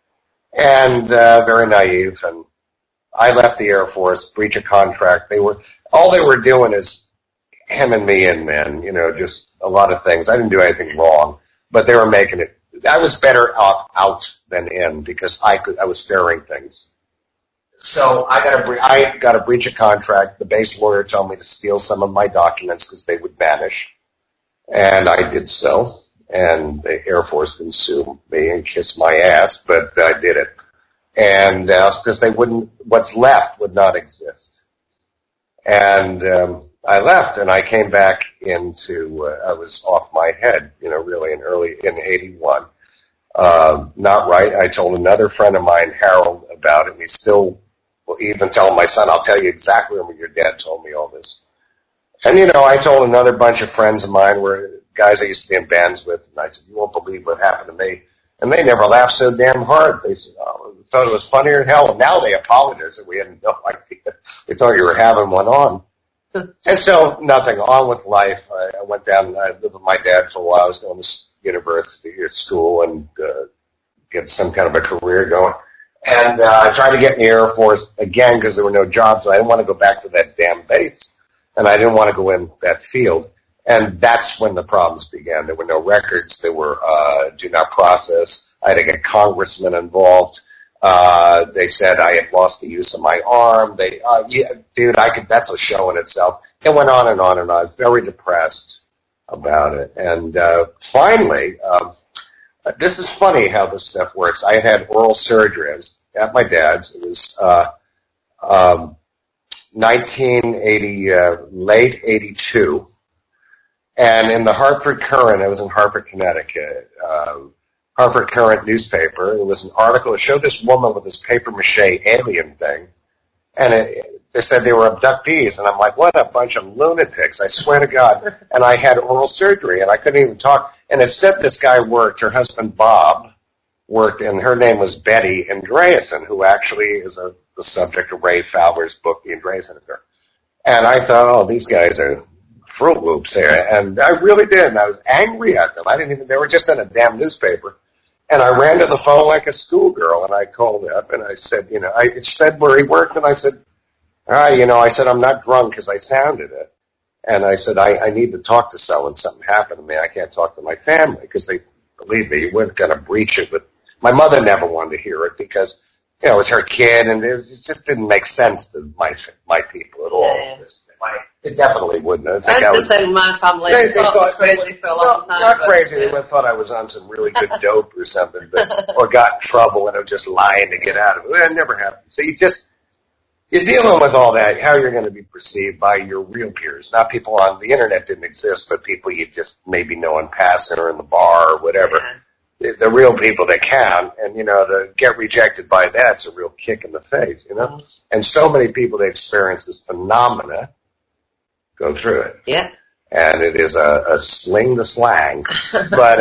And very naive. And I left the Air Force, breach of contract. All they were doing is hemming me in, man. Just a lot of things. I didn't do anything wrong, but they were making it. I was better off out than in because I was fearing things. So I got a breach of contract. The base lawyer told me to steal some of my documents because they would vanish, and I did so. And the Air Force can sue me and kiss my ass, but I did it. And because what's left would not exist. And I left, and I came back into. I was off my head, really in 81. Not right. I told another friend of mine, Harold, about it, and he still. Well, even tell my son, I'll tell you exactly when your dad told me all this. And, I told another bunch of friends of mine, guys I used to be in bands with, and I said, you won't believe what happened to me. And they never laughed so damn hard. They said, thought it was funnier than hell. And now they apologize that we had no idea. They thought you were having one on. And so, nothing. On with life. I went down and I lived with my dad for a while. I was going to university or school and get some kind of a career going. And I tried to get in the Air Force again because there were no jobs. So I didn't want to go back to that damn base. And I didn't want to go in that field. And that's when the problems began. There were no records. There were do not process. I had to get congressmen involved. They said I had lost the use of my arm. That's a show in itself. It went on and on and on. I was very depressed about it. And finally, this is funny how this stuff works. I had oral surgery. I was at my dad's. It was 1980, late 82. And in the Hartford Courant, I was in Hartford, Connecticut, Hartford Courant newspaper, there was an article that showed this woman with this papier-mâché alien thing. And they said they were abductees. And I'm like, what a bunch of lunatics, I swear to God. And I had oral surgery, and I couldn't even talk. And it said this guy worked, her husband Bob worked, and her name was Betty Andreasen, who actually is the subject of Ray Fowler's book, The Andreasen Affair. And I thought, these guys are Fruit Loops here. And I really did, and I was angry at them. They were just in a damn newspaper. And I ran to the phone like a schoolgirl, and I called up, and I said, it said where he worked, and I said, I'm not drunk because I sounded it. And I said, I need to talk to someone. Something happened to me. I can't talk to my family because they, believe me, you weren't going to breach it. But my mother never wanted to hear it because, it was her kid, and it just didn't make sense to my people at all. Yeah. It definitely wouldn't. I was the same with my family. They thought crazy for a long time. Not crazy. They thought I was on some really good dope or something, or got in trouble and I was just lying to get out of it. It never happened. So you're dealing with all that, how you're going to be perceived by your real peers. Not people on the internet didn't exist, but people you just maybe know in passing or in the bar or whatever. Yeah. The real people that count, and, to get rejected by that's a real kick in the face, Mm-hmm. And so many people that experience this phenomena go through it. Yeah. And it is a sling the slang. But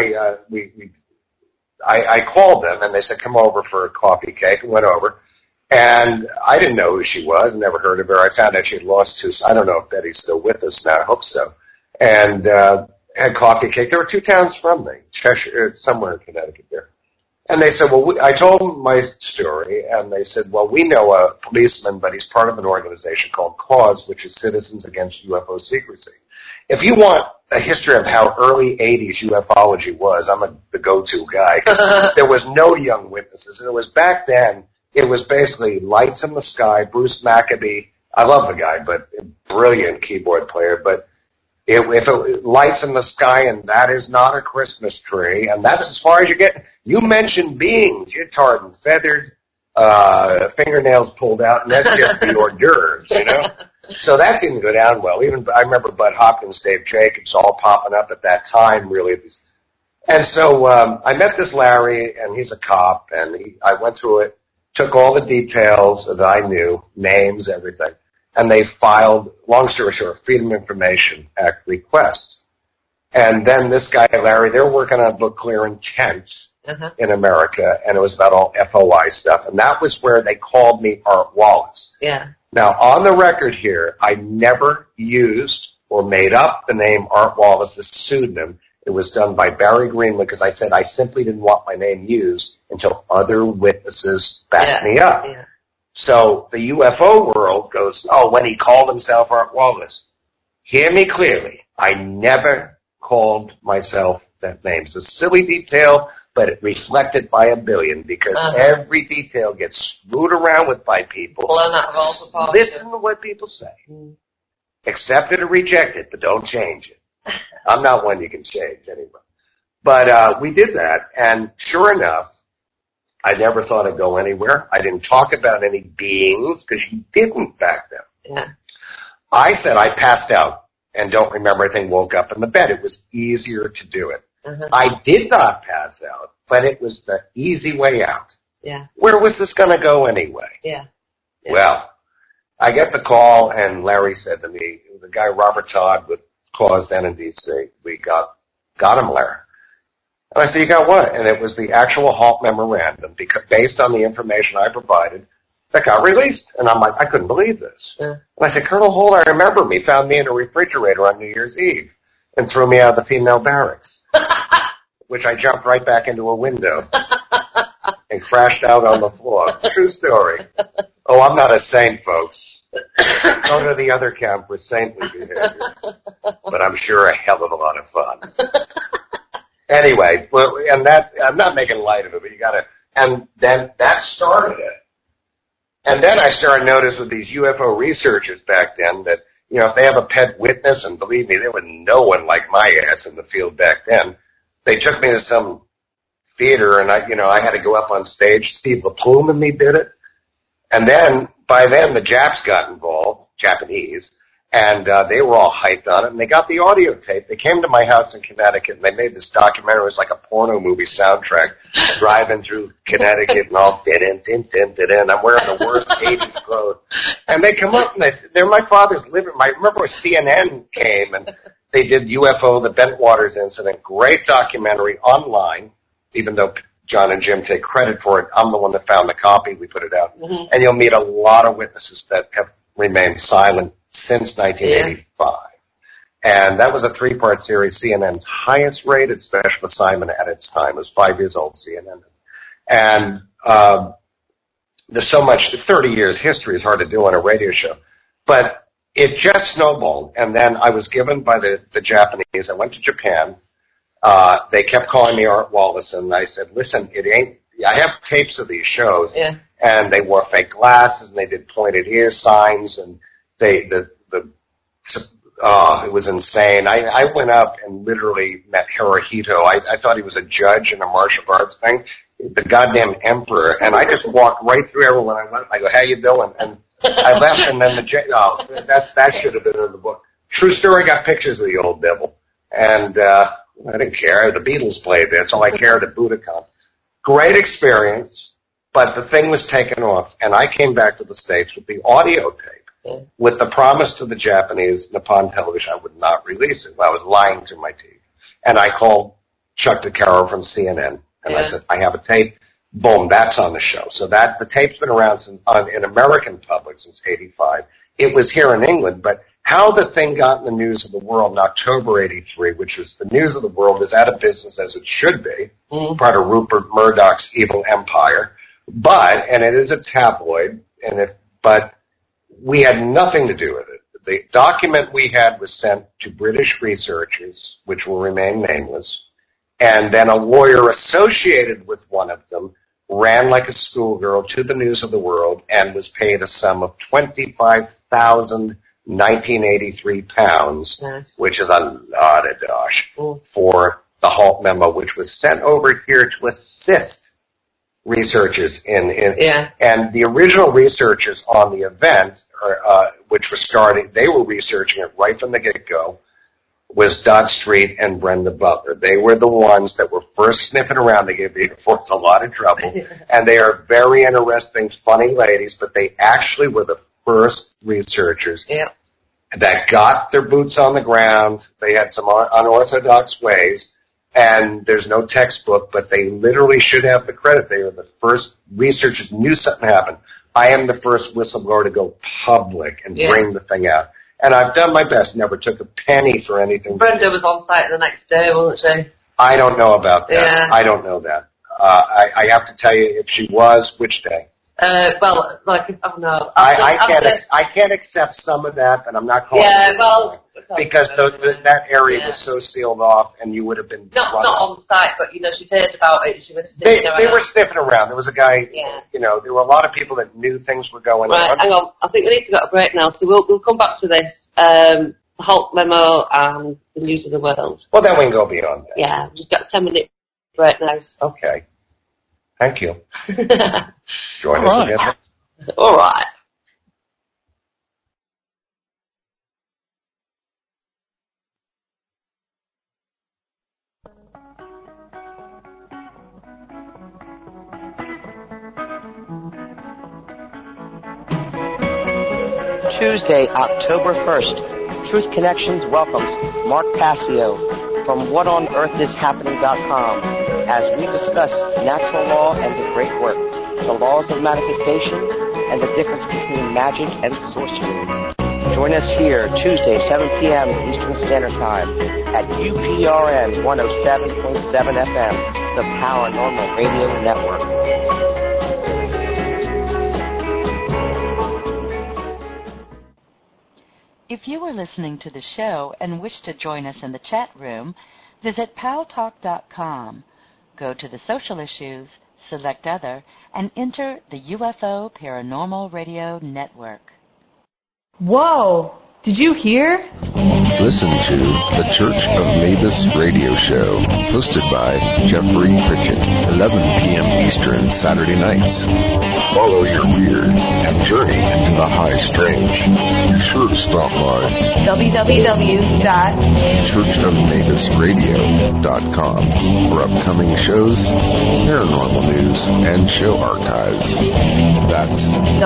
I called them, and they said, come over for a coffee cake, and went over. And I didn't know who she was, never heard of her. I found out she had lost two. I don't know if Betty's still with us now. I hope so. And had coffee cake. There were 2 towns from me, Cheshire, somewhere in Connecticut there. And they said, I told them my story, and they said, we know a policeman, but he's part of an organization called CAUSE, which is Citizens Against UFO Secrecy. If you want a history of how early 80s ufology was, I'm the go-to guy. There was no young witnesses, and it was back then, it was basically lights in the sky, Bruce Maccabee. I love the guy, but brilliant keyboard player, but if it lights in the sky and that is not a Christmas tree, and that's as far as you get. You mentioned beings, you're tarred and feathered, fingernails pulled out, and that's just the hors d'oeuvres, So that didn't go down well. Even I remember Bud Hopkins, Dave Jacobs, all popping up at that time, really. And so I met this Larry, and he's a cop, and I went through it, took all the details that I knew, names, everything. And they filed, long story short, Freedom of Information Act request. And then this guy, Larry, they were working on a book, Clear Intent, in America, and it was about all FOI stuff. And that was where they called me Art Wallace. Yeah. Now, on the record here, I never used or made up the name Art Wallace, the pseudonym. It was done by Barry Greenwood because I said I simply didn't want my name used until other witnesses backed me up. Yeah. So the UFO world goes, oh, when he called himself Art Wallace. Hear me clearly. I never called myself that name. It's a silly detail, but it reflected by a billion because every detail gets screwed around with by people. Listen to what people say. Accept it or reject it, but don't change it. I'm not one you can change anyway. But we did that, and sure enough, I never thought I'd go anywhere. I didn't talk about any beings because you didn't back then. Yeah. I said I passed out and don't remember anything, woke up in the bed. It was easier to do it. I did not pass out, but it was the easy way out. Yeah. Where was this going to go anyway? Yeah. Well, I get the call, and Larry said to me, the guy Robert Todd with Caused Entities, we got him, Larry. And I said, you got what? And it was the actual Halt memorandum, because based on the information I provided, that got released. And I'm like, I couldn't believe this. Yeah. And I said, Colonel Holt, I remember me, found me in a refrigerator on New Year's Eve and threw me out of the female barracks, which I jumped right back into a window and crashed out on the floor. True story. Oh, I'm not a saint, folks. Go to the other camp with saintly behavior. But I'm sure a hell of a lot of fun. Anyway, and that, I'm not making light of it, but you gotta, and then that started it. And then I started noticing with these UFO researchers back then that, you know, if they have a pet witness, and believe me, there was no one like my ass in the field back then, they took me to some theater, and I had to go up on stage. Steve LaPlume and me did it. And then, by then, the Japs got involved, Japanese, and they were all hyped on it, and they got the audio tape. They came to my house in Connecticut, and they made this documentary. It was like a porno movie soundtrack, driving through Connecticut and all, din-in. I'm wearing the worst 80s clothes. And they come up, and they're my father's living room. I remember when CNN came, and they did UFO, the Bentwaters incident, great documentary online, even though John and Jim take credit for it. I'm the one that found the copy. We put it out. Mm-hmm. And you'll meet a lot of witnesses that have remained silent since 1985. Yeah. And that was a 3-part series, CNN's highest rated special assignment at its time. It was 5 years old, CNN. And there's so much, 30 years history is hard to do on a radio show. But it just snowballed. And then I was given by the Japanese. I went to Japan. They kept calling me Art Wallace, and I said, listen, I have tapes of these shows, and they wore fake glasses, and they did pointed ear signs, and it was insane. I went up and literally met Hirohito. I thought he was a judge in a martial arts thing, the goddamn emperor, and I just walked right through everyone. I go, how you doing? And I left, and then that should have been in the book. True story, got pictures of the old devil, and I didn't care. The Beatles played there. That's all I cared at Budokan. Great experience, but the thing was taken off, and I came back to the States with the audio tape, with the promise to the Japanese, Nippon Television, I would not release it. I was lying to my teeth. And I called Chuck DeCaro from CNN, and I said, I have a tape. Boom, that's on the show. So the tape's been around in American public since 85. It was here in England, but how the thing got in the news of the world in October 83, which was the news of the world, is out of business as it should be, part of Rupert Murdoch's evil empire. And it is a tabloid, but we had nothing to do with it. The document we had was sent to British researchers, which will remain nameless, and then a lawyer associated with one of them ran like a schoolgirl to the news of the world and was paid a sum of 25,000 1983 pounds, which is a lot of dosh, for the Halt memo, which was sent over here to assist researchers and the original researchers on the event, which was starting, they were researching it right from the get-go, was Dot Street and Brenda Butler. They were the ones that were first sniffing around. They gave the Air Force a lot of trouble, and they are very interesting, funny ladies, but they actually were the first researchers that got their boots on the ground. They had some unorthodox ways, and there's no textbook, but they literally should have the credit. They were the first researchers who knew something happened. I am the first whistleblower to go public and bring the thing out. And I've done my best, never took a penny for anything. Brenda was on site the next day, wasn't she? I don't know about that. Yeah. I don't know that. I have to tell you, if she was, which day? Well, like, I don't know. I can't accept some of that, and I'm not calling it. Well, because that area was so sealed off, and you would have been not on site, but she heard about it. She was they were sniffing around. There was a guy. There were a lot of people that knew things were going on. Right, hang on. I think we need to go to a break now, so we'll come back to this. The Hulk memo and the news of the world. Well, then we can go beyond that. Yeah, we've just got a 10-minute break now. Okay. Thank you. Join us again. All right. Tuesday, October 1st, Truth Connections welcomes Mark Passio from WhatOnEarthIsHappening.com as we discuss natural law and the great work, the laws of manifestation, and the difference between magic and sorcery. Join us here Tuesday, 7 p.m. Eastern Standard Time at UPRN 107.7 FM, the Paranormal Radio Network. If you are listening to the show and wish to join us in the chat room, visit paltalk.com. Go to the social issues, select other, and enter the UFO Paranormal Radio Network. Whoa! Did you hear? Listen to the Church of Mavis radio show, hosted by Jeffrey Pritchett, 11 p.m. Eastern, Saturday nights. Follow your weird and journey into the high strange. Be sure to stop by www.churchofmavisradio.com for upcoming shows, paranormal news, and show archives. That's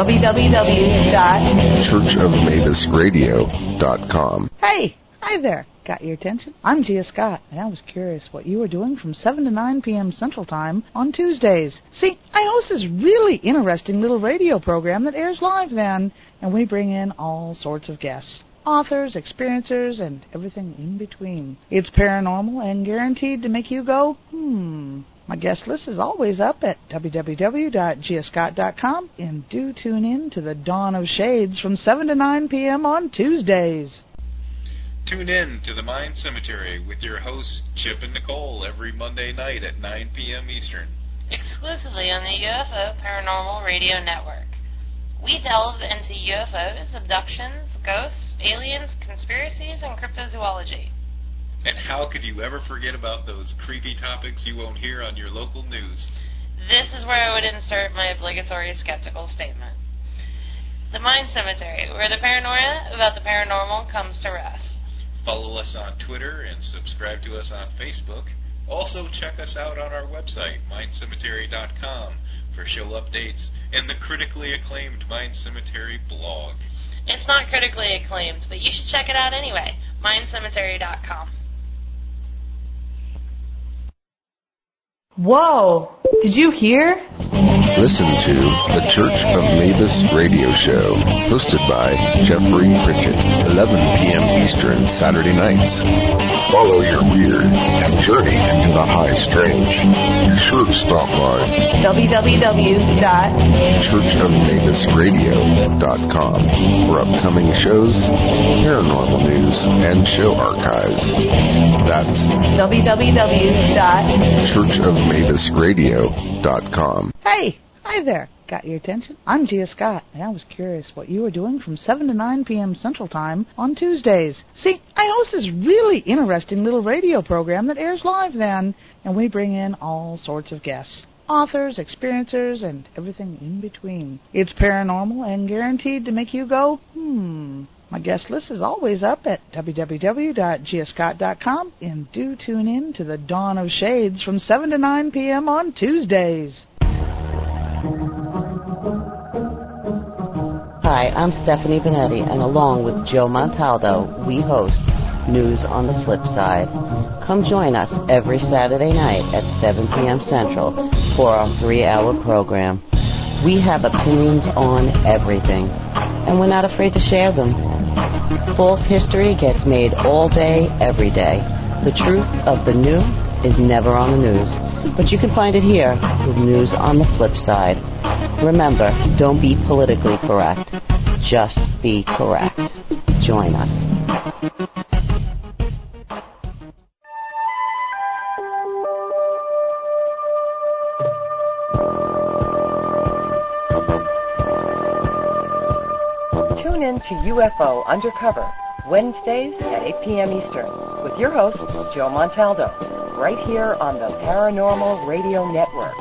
www.churchofmavisradio.com. Hey! Hi there. Got your attention? I'm Gia Scott, and I was curious what you were doing from 7 to 9 p.m. Central Time on Tuesdays. See, I host this really interesting little radio program that airs live then, and we bring in all sorts of guests. Authors, experiencers, and everything in between. It's paranormal and guaranteed to make you go, My guest list is always up at www.giascott.com, and do tune in to the Dawn of Shades from 7 to 9 p.m. on Tuesdays. Tune in to the Mind Cemetery with your hosts Chip and Nicole every Monday night at 9 p.m. Eastern. Exclusively on the UFO Paranormal Radio Network. We delve into UFOs, abductions, ghosts, aliens, conspiracies, and cryptozoology. And how could you ever forget about those creepy topics you won't hear on your local news? This is where I would insert my obligatory skeptical statement. The Mind Cemetery, where the paranoia about the paranormal comes to rest. Follow us on Twitter and subscribe to us on Facebook. Also, check us out on our website, mindcemetery.com, for show updates and the critically acclaimed Mind Cemetery blog. It's not critically acclaimed, but you should check it out anyway, mindcemetery.com. Whoa! Did you hear? Listen to the Church of Mavis radio show, hosted by Jeffrey Pritchett, 11 p.m. Eastern, Saturday nights. Follow your weird and journey into the high strange. Be sure to stop by www.churchofmavisradio.com for upcoming shows, paranormal news, and show archives. That's www.churchofmavisradio.com. Hey! Hi there. Got your attention? I'm Gia Scott, and I was curious what you were doing from 7 to 9 p.m. Central Time on Tuesdays. See, I host this really interesting little radio program that airs live then, and we bring in all sorts of guests. Authors, experiencers, and everything in between. It's paranormal and guaranteed to make you go, My guest list is always up at www.giascott.com, and do tune in to the Dawn of Shades from 7 to 9 p.m. on Tuesdays. Hi, I'm Stephanie Benetti, and along with Joe Montaldo, we host News on the Flip Side. Come join us every Saturday night at 7 p.m. Central for our 3-hour program. We have opinions on everything, and we're not afraid to share them. False history gets made all day, every day. The truth of the new is never on the news, but you can find it here with News on the Flip Side. Remember, don't be politically correct. Just be correct. Join us. Tune in to UFO Undercover, Wednesdays at 8 p.m. Eastern, with your host, Joe Montaldo, right here on the Paranormal Radio Network.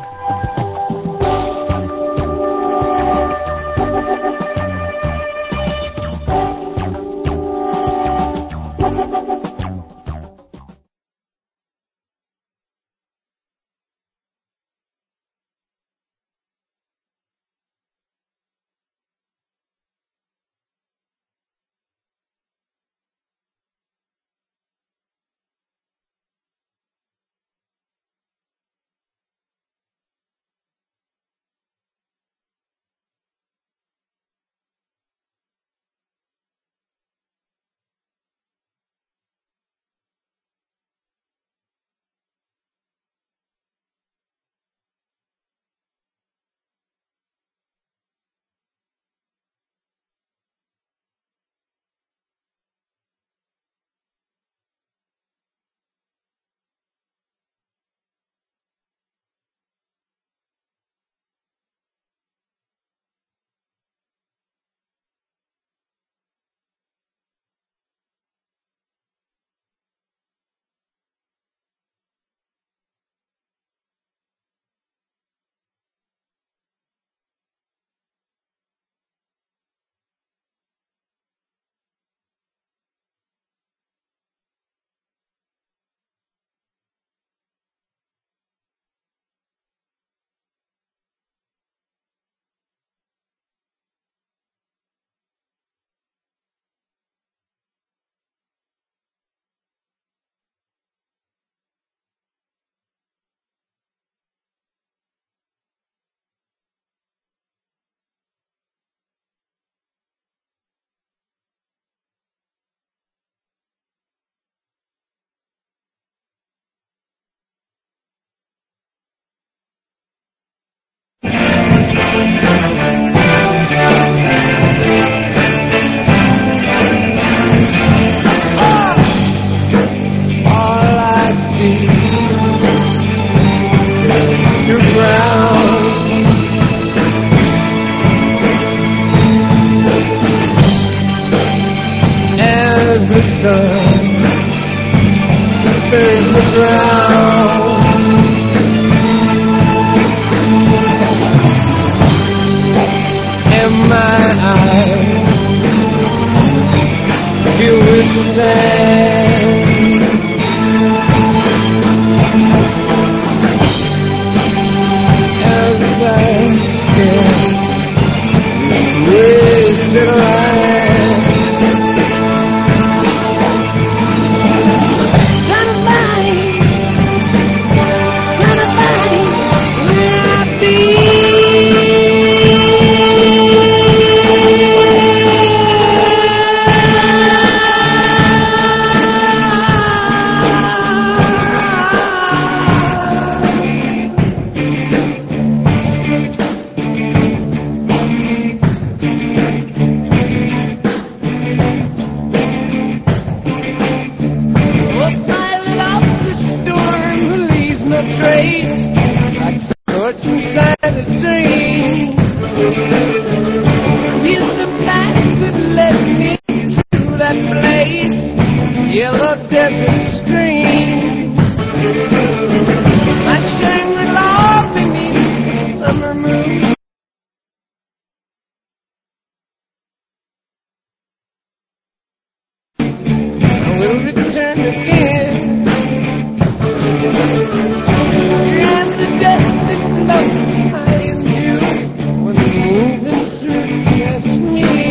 Moving through, yes, me.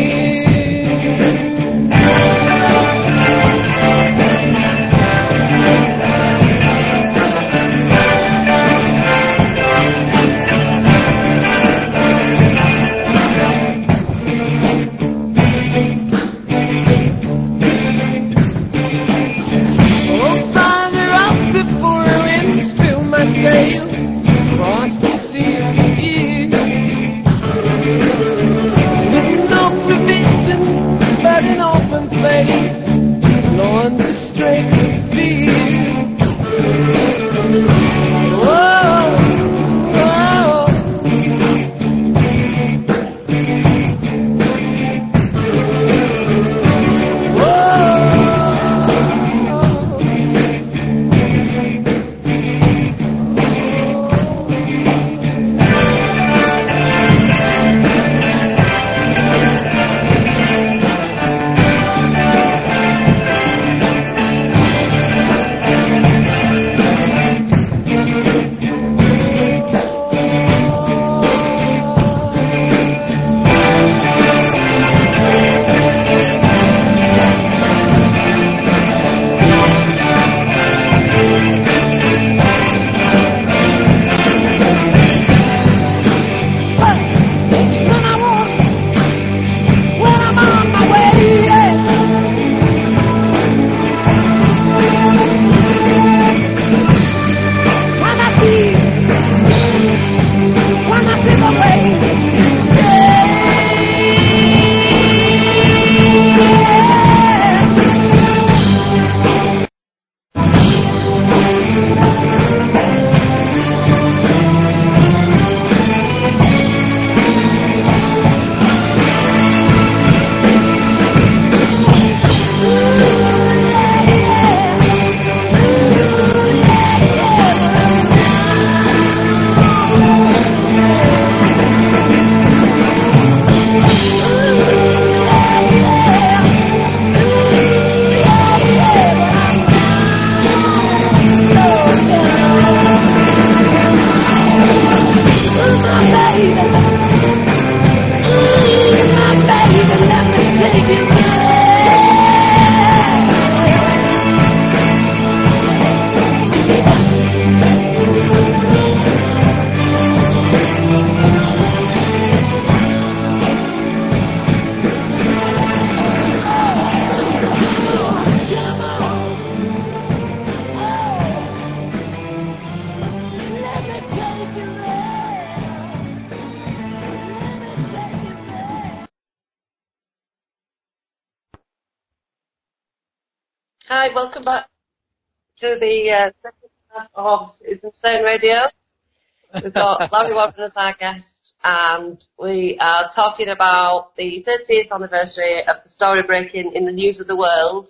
Hi, welcome back to the second half of It's Insane Radio. We've got Larry Warren as our guest, and we are talking about the 30th anniversary of the story breaking in the news of the world,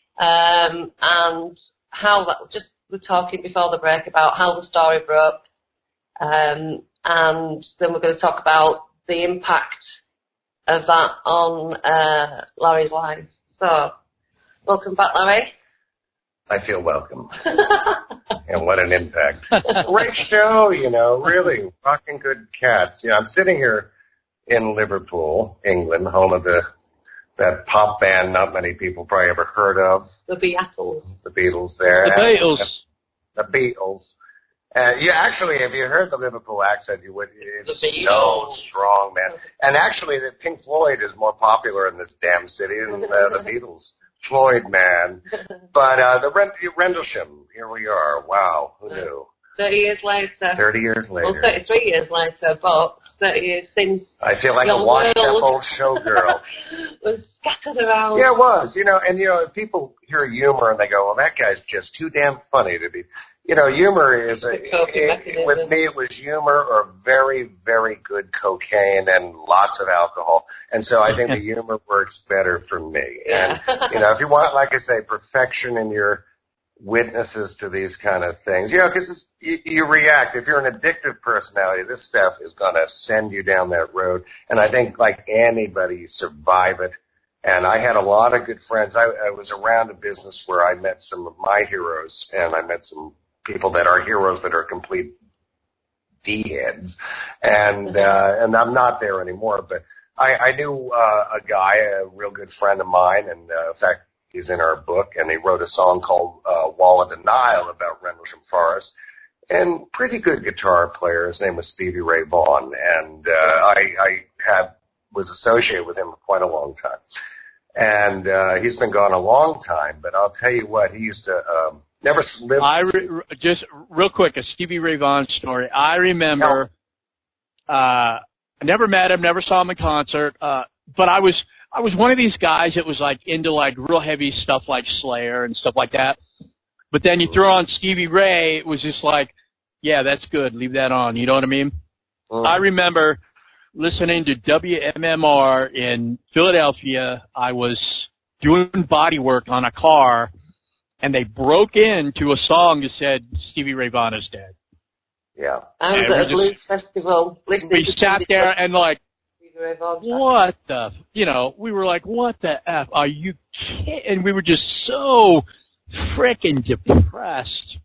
and how that, just we're talking before the break about how the story broke, and then we're going to talk about the impact of that on Larry's life. So, welcome back, Larry. I feel welcome. And what an impact. Great show, really rocking good cats. I'm sitting here in Liverpool, England, home of that pop band not many people probably ever heard of. The Beatles. The Beatles there. The Beatles. Actually, if you heard the Liverpool accent, you would. It's so strong, man. And actually, the Pink Floyd is more popular in this damn city than the Beatles. Floyd, man. But the Rendlesham, here we are. Wow, who knew? 30 years later. 30 years later. Well, 33 years later, but 30 years since. I feel like a washed-up old showgirl. Was scattered around. Yeah, it was. And people hear humor and they go, well, that guy's just too damn funny to be. Humor is with me, it was humor or very, very good cocaine and lots of alcohol. And so I think the humor works better for me. Yeah. And, if you want, like I say, perfection in your witnesses to these kind of things, because you react. If you're an addictive personality, this stuff is going to send you down that road. And I think, like anybody, you survive it. And I had a lot of good friends. I was around a business where I met some of my heroes, and I met some people that are heroes that are complete D-heads. And I'm not there anymore, but I knew a guy, a real good friend of mine, and in fact, he's in our book, and he wrote a song called Wall of Denial about Rendlesham Forest. And pretty good guitar player. His name was Stevie Ray Vaughan, and I was associated with him for quite a long time. And he's been gone a long time, but I'll tell you what, he used to never live. Just real quick, a Stevie Ray Vaughan story. I remember, I never met him, never saw him in concert, but I was one of these guys that was like into like real heavy stuff like Slayer and stuff like that. But then you throw on Stevie Ray, it was just like, yeah, that's good, leave that on. You know what I mean? I remember listening to WMMR in Philadelphia. I was doing body work on a car, and they broke into a song that said Stevie Ray Vaughan is dead. Yeah. I was at a blues festival. We sat there and like, what the, we were like, what the F? Are you kidding? And we were just so frickin' depressed.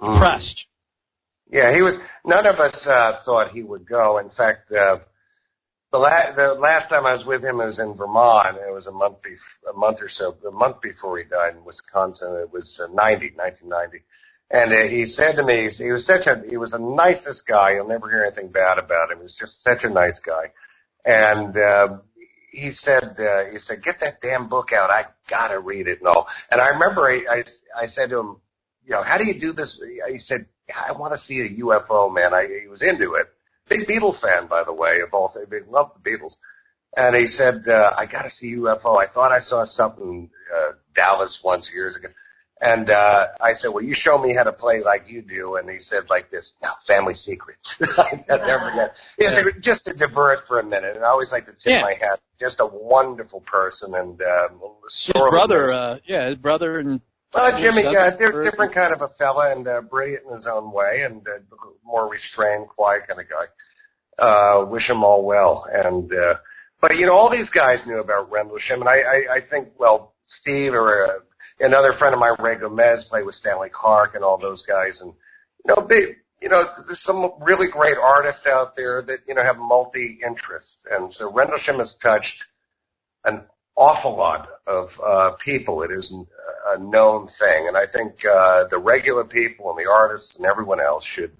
Yeah, he was, none of us thought he would go. In fact, the last time I was with him, it was in Vermont. It was a month before he died in Wisconsin. It was 1990. And he said to me, he was the nicest guy. You'll never hear anything bad about him. He was just such a nice guy. And he said, get that damn book out. I gotta read it and all. And I remember I said to him, how do you do this? He said, I want to see a UFO, man. He was into it. Big Beatles fan, by the way, of all things. They loved the Beatles. And he said, I got to see UFO. I thought I saw something in Dallas once years ago. And I said, well, you show me how to play like you do. And he said like this, no, family secrets. I'll never forget. He said, just to divert for a minute. And I always like to tip my hat. Just a wonderful person. And his brother and... Jimmy, different kind of a fella and brilliant in his own way and more restrained, quiet kind of guy. Wish him all well. And but, all these guys knew about Rendlesham. And I think, well, Steve or another friend of mine, Ray Gomez, played with Stanley Clarke and all those guys. And, there's some really great artists out there that, have multi-interests. And so Rendlesham has touched an awful lot of people. It is a known thing, and I think the regular people and the artists and everyone else should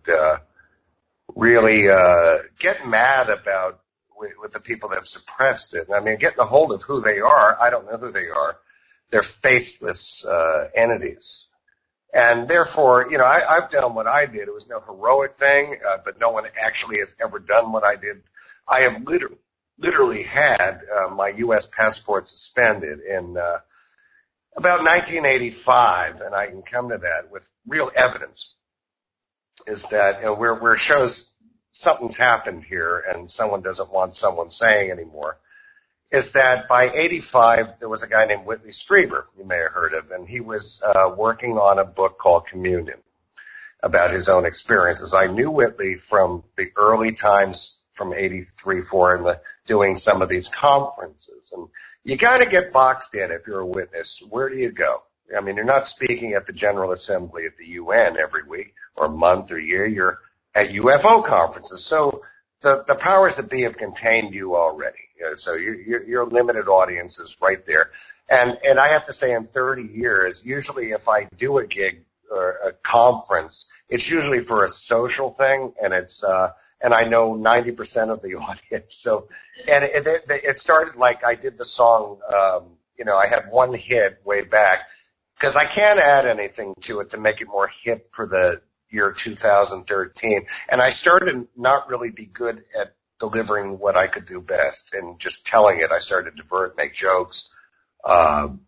really get mad about with the people that have suppressed it. I mean, getting a hold of who they are. I don't know who they are. They're faceless entities, and therefore, I've done what I did. It was no heroic thing, but no one actually has ever done what I did. I have literally had my U.S. passport suspended in about 1985, and I can come to that with real evidence, is that where it shows something's happened here and someone doesn't want someone saying anymore, is that by 85, there was a guy named Whitley Strieber, you may have heard of, and he was working on a book called Communion about his own experiences. I knew Whitley from the early times from 83, 4, and doing some of these conferences. And you got to get boxed in if you're a witness. Where do you go? I mean, you're not speaking at the General Assembly at the UN every week or month or year. You're at UFO conferences. So the powers that be have contained you already. So your limited audience is right there. And I have to say, in 30 years, usually if I do a gig or a conference, it's usually for a social thing, and it's and I know 90% of the audience. So, and it started like I did the song. I had one hit way back because I can't add anything to it to make it more hip for the year 2013. And I started not really be good at delivering what I could do best and just telling it. I started to divert, make jokes, and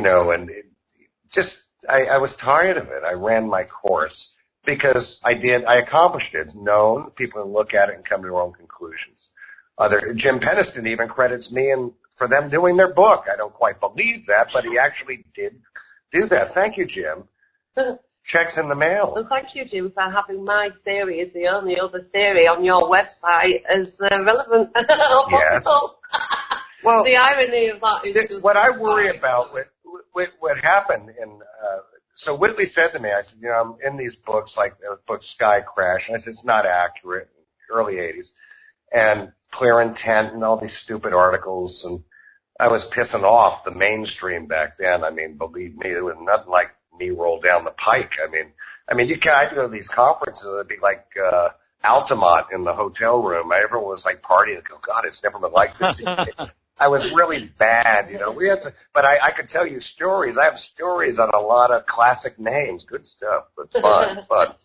I was tired of it. I ran my course because I accomplished it. It's known. People can look at it and come to their own conclusions. Jim Penniston even credits me for them doing their book. I don't quite believe that, but he actually did do that. Thank you, Jim. Checks in the mail. Well, thank you, Jim, for having my theory as the only other theory on your website as relevant. Yes. Well, the irony of that is what I worry about with what happened so Whitley said to me, I said, I'm in these books, like the book Sky Crash, and I said, it's not accurate, early 80s, and Clear Intent and all these stupid articles, and I was pissing off the mainstream back then. I mean, believe me, there was nothing like me roll down the pike. I mean, I'd go to these conferences, it'd be like Altamont in the hotel room. Everyone was like partying. I'd go, God, it's never been like this. I was really bad, but I could tell you stories. I have stories on a lot of classic names. Good stuff. It's fun.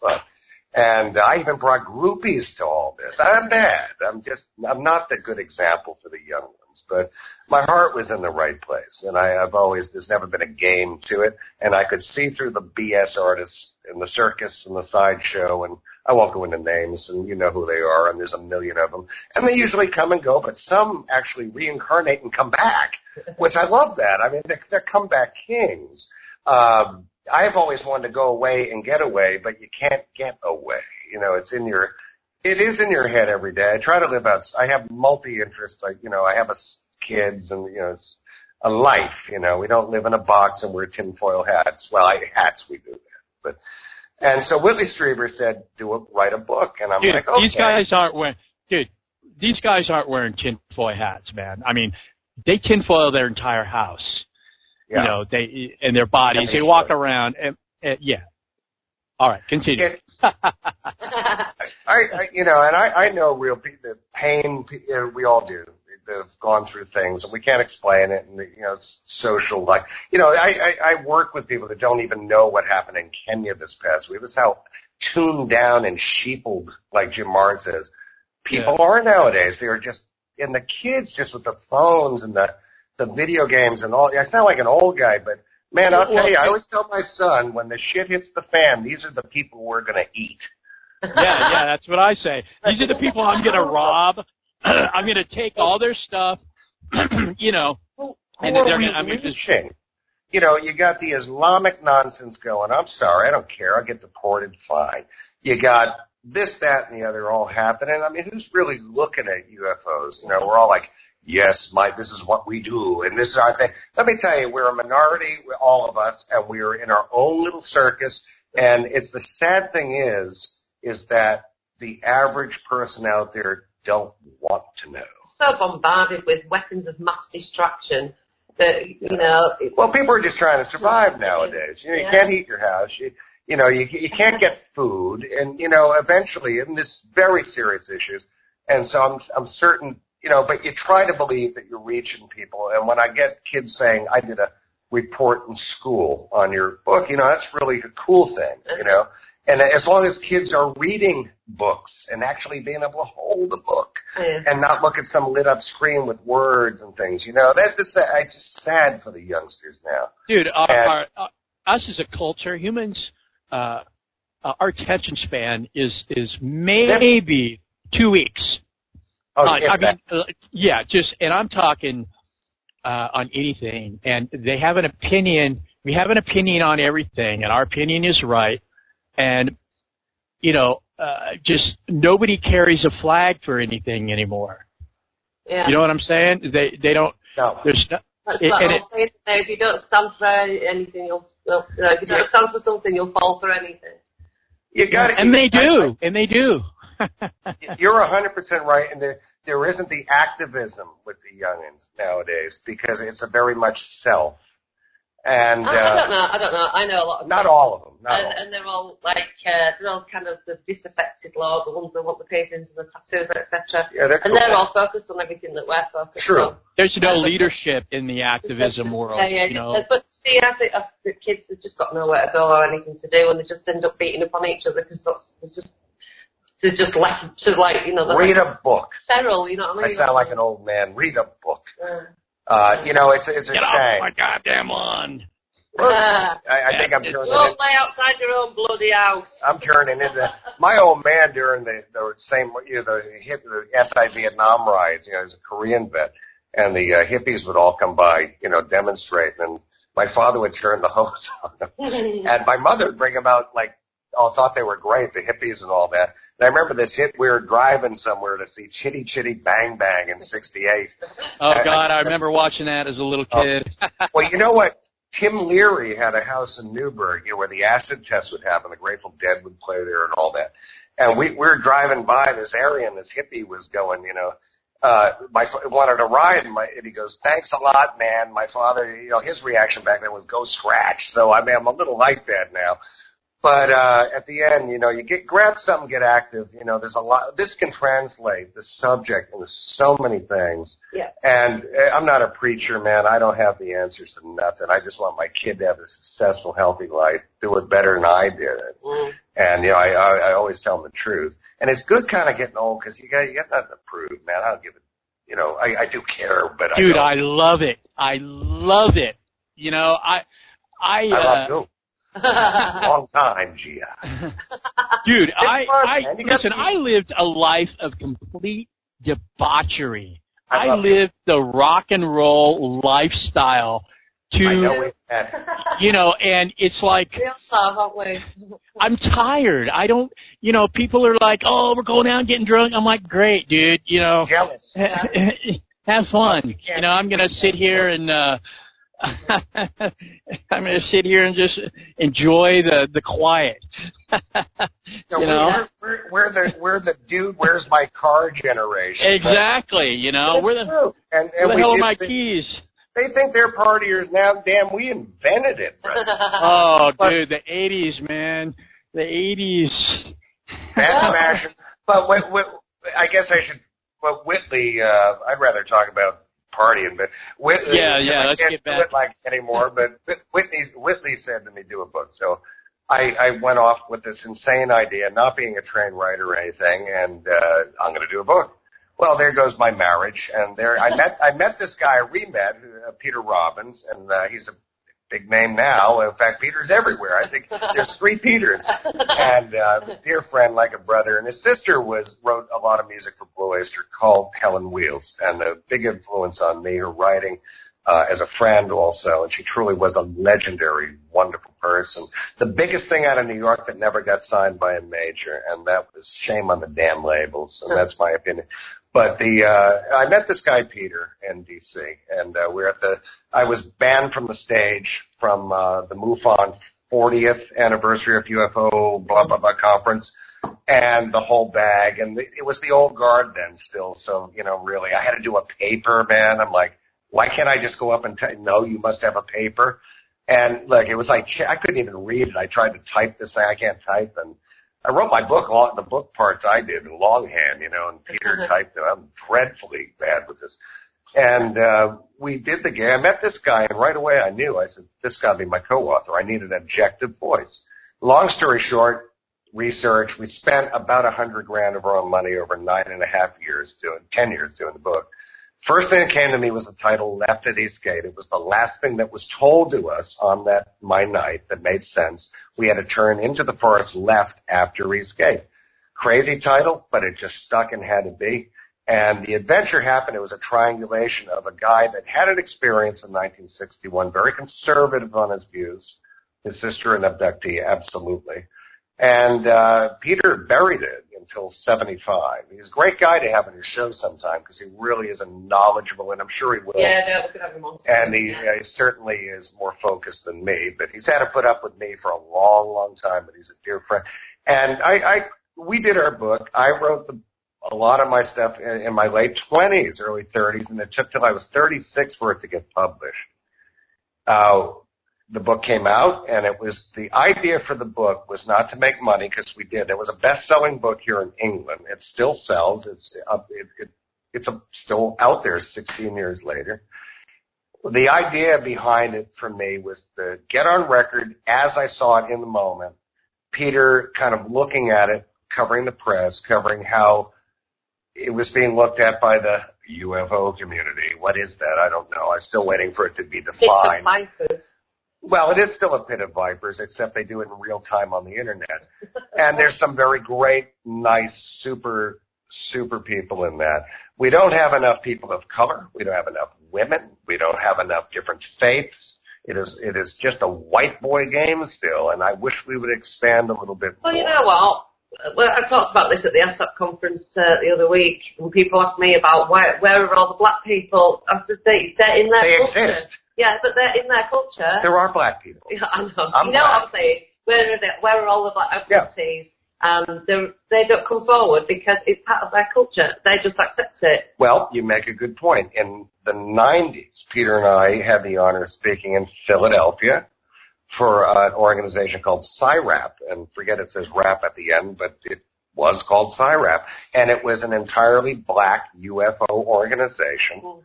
And I even brought groupies to all this. I'm bad. I'm not the good example for the young ones, but my heart was in the right place. And there's never been a game to it. And I could see through the BS artists in the circus and the sideshow, and I won't go into names, and you know who they are, and there's a million of them. And they usually come and go, but some actually reincarnate and come back, which I love that. I mean, they're comeback kings. I've always wanted to go away and get away, but you can't get away. It is in your head every day. I try to live out. I have multi-interests. I have kids, and it's a life. We don't live in a box and wear tinfoil hats. Well, hats we do that, and so Whitley Strieber said, write a book, and I'm like, okay. These guys aren't wearing tinfoil hats, man. I mean, they tinfoil their entire house. Yeah. They and their bodies. They walk around and yeah. All right, continue. I know real people, the pain. We all do. They've gone through things, and we can't explain it. And it's social life. I work with people that don't even know what happened in Kenya this past week. This is how tuned down and sheepled, like Jim Marrs says, people are nowadays. They are just, and the kids just with the phones and the video games and all. I sound like an old guy, but man, I'll tell you, I always tell my son, when the shit hits the fan, these are the people we're going to eat. Yeah, that's what I say. These are the people I'm going to rob. I'm going to take all their stuff, and then they're going to. You got the Islamic nonsense going. I'm sorry, I don't care. I'll get deported, fine. You got this, that, and the other all happening. I mean, who's really looking at UFOs? We're all like, yes, this is what we do, and this is our thing. Let me tell you, we're a minority, all of us, and we're in our own little circus. And it's the sad thing is that the average person out there don't want to know. So bombarded with weapons of mass destruction that Well, people are just trying to survive nowadays. You can't heat your house. You can't get food, and eventually, in this very serious issues. And so I'm certain. But you try to believe that you're reaching people. And when I get kids saying, I did a report in school on your book, that's really a cool thing, And as long as kids are reading books and actually being able to hold a book and not look at some lit up screen with words and things, it's just sad for the youngsters now. Dude, us as a culture, humans, our attention span is maybe 2 weeks. And I'm talking on anything, and they have an opinion. We have an opinion on everything, and our opinion is right. And, just nobody carries a flag for anything anymore. Yeah. You know what I'm saying? They don't. No. There's no. If you don't stand for anything, if you don't stand for something, you'll fall for anything. You got it. And they do. You're 100% right, and there isn't the activism with the youngins nowadays because it's a very much self. And I don't know. I know a lot of not them. all of them. And they're all they're all kind of the disaffected lot, the ones that want the piercings and the tattoos, etc. Yeah, they're they're all focused on everything that we're focused on. There's no leedership in the activism world. But see, I think the kids have just got nowhere to go or anything to do, and they just end up beating up on each other because they're just left to read a book. Feral, you know what I mean? I sound like an old man. Read a book. It's a Get shame. off my goddamn lawn. I think I'm turning. Don't play outside your own bloody house. I'm turning into my old man during the same the anti-Vietnam riots. He's a Korean vet, and the hippies would all come by, demonstrating, and my father would turn the hose on them, and my mother would bring them out thought they were great, the hippies and all that. And I remember this we were driving somewhere to see Chitty Chitty Bang Bang in '68. Oh God, I remember watching that as a little kid. Well, you know what? Tim Leary had a house in Newburgh, where the acid test would happen. The Grateful Dead would play there and all that. And we were driving by this area, and this hippie was going, wanted to ride, and he goes, "Thanks a lot, man." My father, his reaction back then was, "Go scratch." So I'm a little like that now. But at the end, you grab something, get active. There's a lot. This can translate the subject into so many things. Yeah. And I'm not a preacher, man. I don't have the answers to nothing. I just want my kid to have a successful, healthy life, do it better than I did it. And I always tell them the truth. And it's good, kind of getting old, because you got nothing to prove, man. I don't give it. I do care, but dude, I love it. I love it. I love you. Long time, Gia. Dude, I lived a life of complete debauchery. I lived the rock and roll lifestyle to, and it's like, I'm tired. I don't, people are like, oh, we're going out and getting drunk. I'm like, great, dude, Jealous. have fun. I'm going to sit here and, I'm going to sit here and just enjoy the quiet. We're the dude, where's my car generation. Exactly, where the hell are my keys? They think they're partiers now. Damn, we invented it. Right? Oh, dude, the 80s, man. The 80s. Bad fashion. But I guess I should, Whitley, I'd rather talk about partying, but Whitley, let's get back. Do it anymore. But Whitley said to me, do a book. So I went off with this insane idea, not being a trained writer or anything, and I'm going to do a book. Well, there goes my marriage, and I met this guy, Peter Robbins, and he's a big name now. In fact, Peter's everywhere. I think there's 3 Peters. And a dear friend, like a brother. And his sister wrote a lot of music for Blue Oyster, called Helen Wheels, and a big influence on me, her writing as a friend also. And she truly was a legendary, wonderful person. The biggest thing out of New York that never got signed by a major, and that was shame on the damn labels, and that's my opinion. But I met this guy, Peter, in D.C., and I was banned from the stage from the MUFON 40th anniversary of UFO blah, blah, blah conference, and the whole bag. And it was the old guard then still, so, really, I had to do a paper, man. I'm like, why can't I just go up and no, you must have a paper? And, look, it was like, I couldn't even read it. I tried to type this thing. I can't type, and I wrote my book, the book parts I did in longhand, and Peter typed it. I'm dreadfully bad with this. And we did the game. I met this guy, and right away I knew. I said, this got to be my co-author. I need an objective voice. Long story short, research. We spent about $100,000 of our own money over 10 years doing the book. First thing that came to me was the title Left at Eastgate. It was the last thing that was told to us on my night that made sense. We had to turn into the forest left after Eastgate. Crazy title, but it just stuck and had to be. And the adventure happened. It was a triangulation of a guy that had an experience in 1961, very conservative on his views. His sister an abductee, absolutely. And Peter buried it until 75. He's a great guy to have on your show sometime because he really is a knowledgeable, and I'm sure he will. Yeah, no, we could have him on. And he certainly is more focused than me, but he's had to put up with me for a long, long time, but he's a dear friend. And we did our book. I wrote a lot of my stuff in my late 20s, early 30s, and it took till I was 36 for it to get published. The book came out, and the idea for the book was not to make money, because we did. It was a best-selling book here in England. It still sells. It's still out there 16 years later. The idea behind it for me was to get on record as I saw it in the moment, Peter kind of looking at it, covering the press, covering how it was being looked at by the UFO community. What is that? I don't know. I'm still waiting for it to be defined. Well, it is still a pit of vipers, except they do it in real time on the internet. And there's some very great, nice, super, super people in that. We don't have enough people of color. We don't have enough women. We don't have enough different faiths. It is just a white boy game still, and I wish we would expand a little bit more. Well, you know what? Well, I talked about this at the ASAP conference the other week, and people asked me about where are all the black people. I said they're in their culture. They exist. Yeah, but they're in their culture. There are black people. Yeah, I know. You know what I'm saying? Where are all the black abductees? And they don't come forward because it's part of their culture. They just accept it. Well, you make a good point. In the 90s, Peter and I had the honor of speaking in Philadelphia for an organization called CIRAP. And forget it says rap at the end, but it was called CIRAP. And it was an entirely black UFO organization.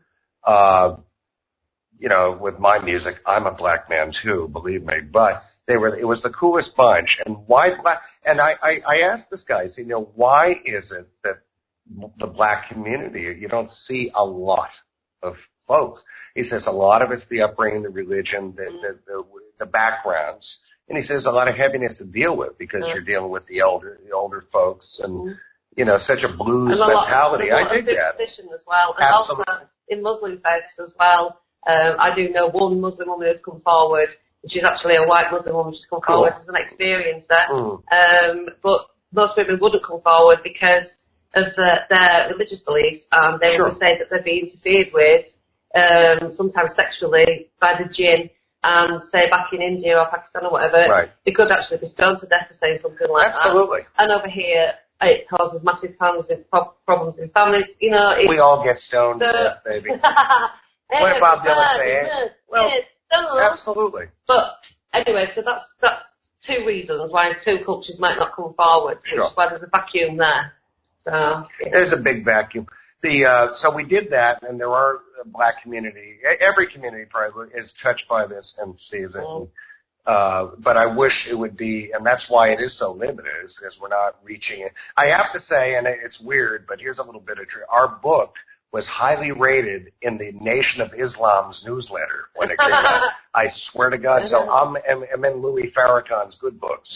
You know, with my music, I'm a black man too, believe me. But it was the coolest bunch. And why black? And I asked this guy, I said, why is it that the black community, you don't see a lot of folks? He says a lot of it's the upbringing, the religion, the backgrounds. And he says a lot of heaviness to deal with because you're dealing with the older folks and, such a blues mentality. I dig that. As well. And absolutely. Also in Muslim faiths as well. I do know one Muslim woman who's come forward. She's actually a white Muslim woman. She's come forward as an experiencer. But most women wouldn't come forward because of their religious beliefs. They would say that they'd be interfered with, sometimes sexually, by the jinn. And say back in India or Pakistan or whatever, they could actually be stoned to death for saying something like that. And over here, it causes massive problems in families. We all get stoned to death, baby. What did Bob Dylan say? Well, absolutely. But anyway, so that's two reasons why two cultures might not come forward. Which is why there's a vacuum there. So there's a big vacuum. So we did that, and there are a black community. Every community probably is touched by this and sees it. But I wish it would be, and that's why it is so limited, is because we're not reaching it. I have to say, and it's weird, but here's a little bit of truth. Our book was highly rated in the Nation of Islam's newsletter when it came out. I swear to God. So I'm in Louis Farrakhan's good books.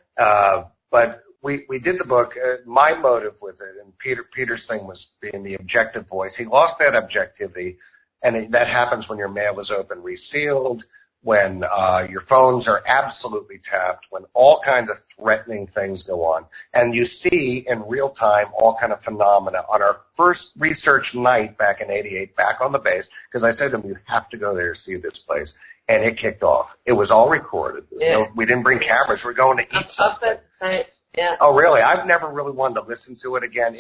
But we did the book. My motive with it, and Peter's thing was being the objective voice. He lost that objectivity, and that happens when your mail is open resealed, when your phones are absolutely tapped, when all kinds of threatening things go on. And you see in real time all kind of phenomena. On our first research night back in 88, back on the base, because I said to him, you have to go there to see this place. And it kicked off. It was all recorded. We didn't bring cameras. We're going to eat something. Oh, really? I've never really wanted to listen to it again.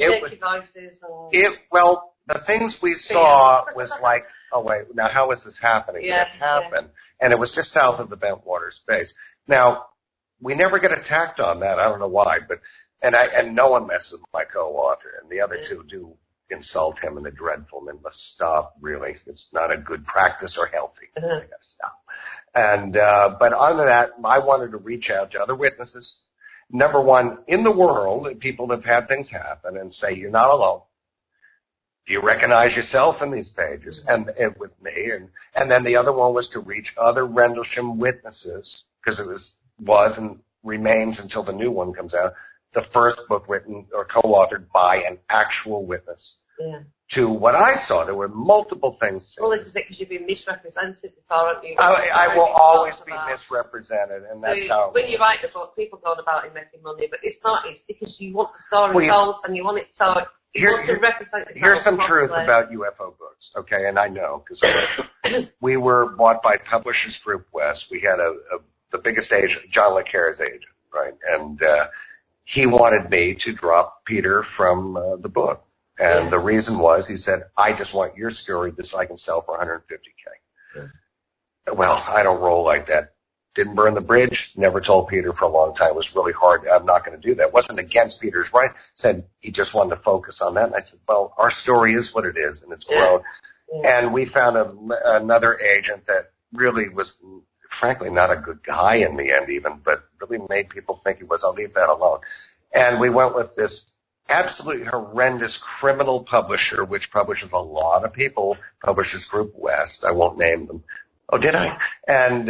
Well, the things we saw was like, oh, wait, now how is this happening? It happened. And it was just south of the Bentwater space. Now, we never get attacked on that. I don't know why, but and no one messes with my co-author, and the other two do insult him, and the Dreadfulmen must stop, really. It's not a good practice or healthy. They got to stop. And but on that, I wanted to reach out to other witnesses. number one, in the world, people have had things happen and say, you're not alone. Do you recognize yourself in these pages? And with me. And then the other one was to reach other Rendlesham witnesses, because it was and remains until the new one comes out, the first book written or co-authored by an actual witness. Yeah. To what I saw, there were multiple things. Well, this is it, because you've been misrepresented before, haven't you? I will always be misrepresented, and that's how. When you write the book, people go on about it making money, but it's not. It's because you want the story told, and you want it told. You want to represent yourself. Here's some properly. truth about UFO books, okay? And I know, because we were bought by Publishers Group West. We had the biggest agent, John Le Carre's agent, right? And he wanted me to drop Peter from the book. And the reason was, he said, I just want your story so I can sell for $150K. Yeah. Well, I don't roll like that. Didn't burn the bridge, never told Peter for a long time. It was really hard. I'm not going to do that. It wasn't against Peter's right. Said he just wanted to focus on that. And I said, well, our story is what it is, and it's grown. Yeah. And we found another agent that really was, frankly, not a good guy in the end even, but really made people think he was. I'll leave that alone. And we went with this absolutely horrendous criminal publisher, which publishes a lot of people, Publishers Group West. I won't name them. Oh, did I? And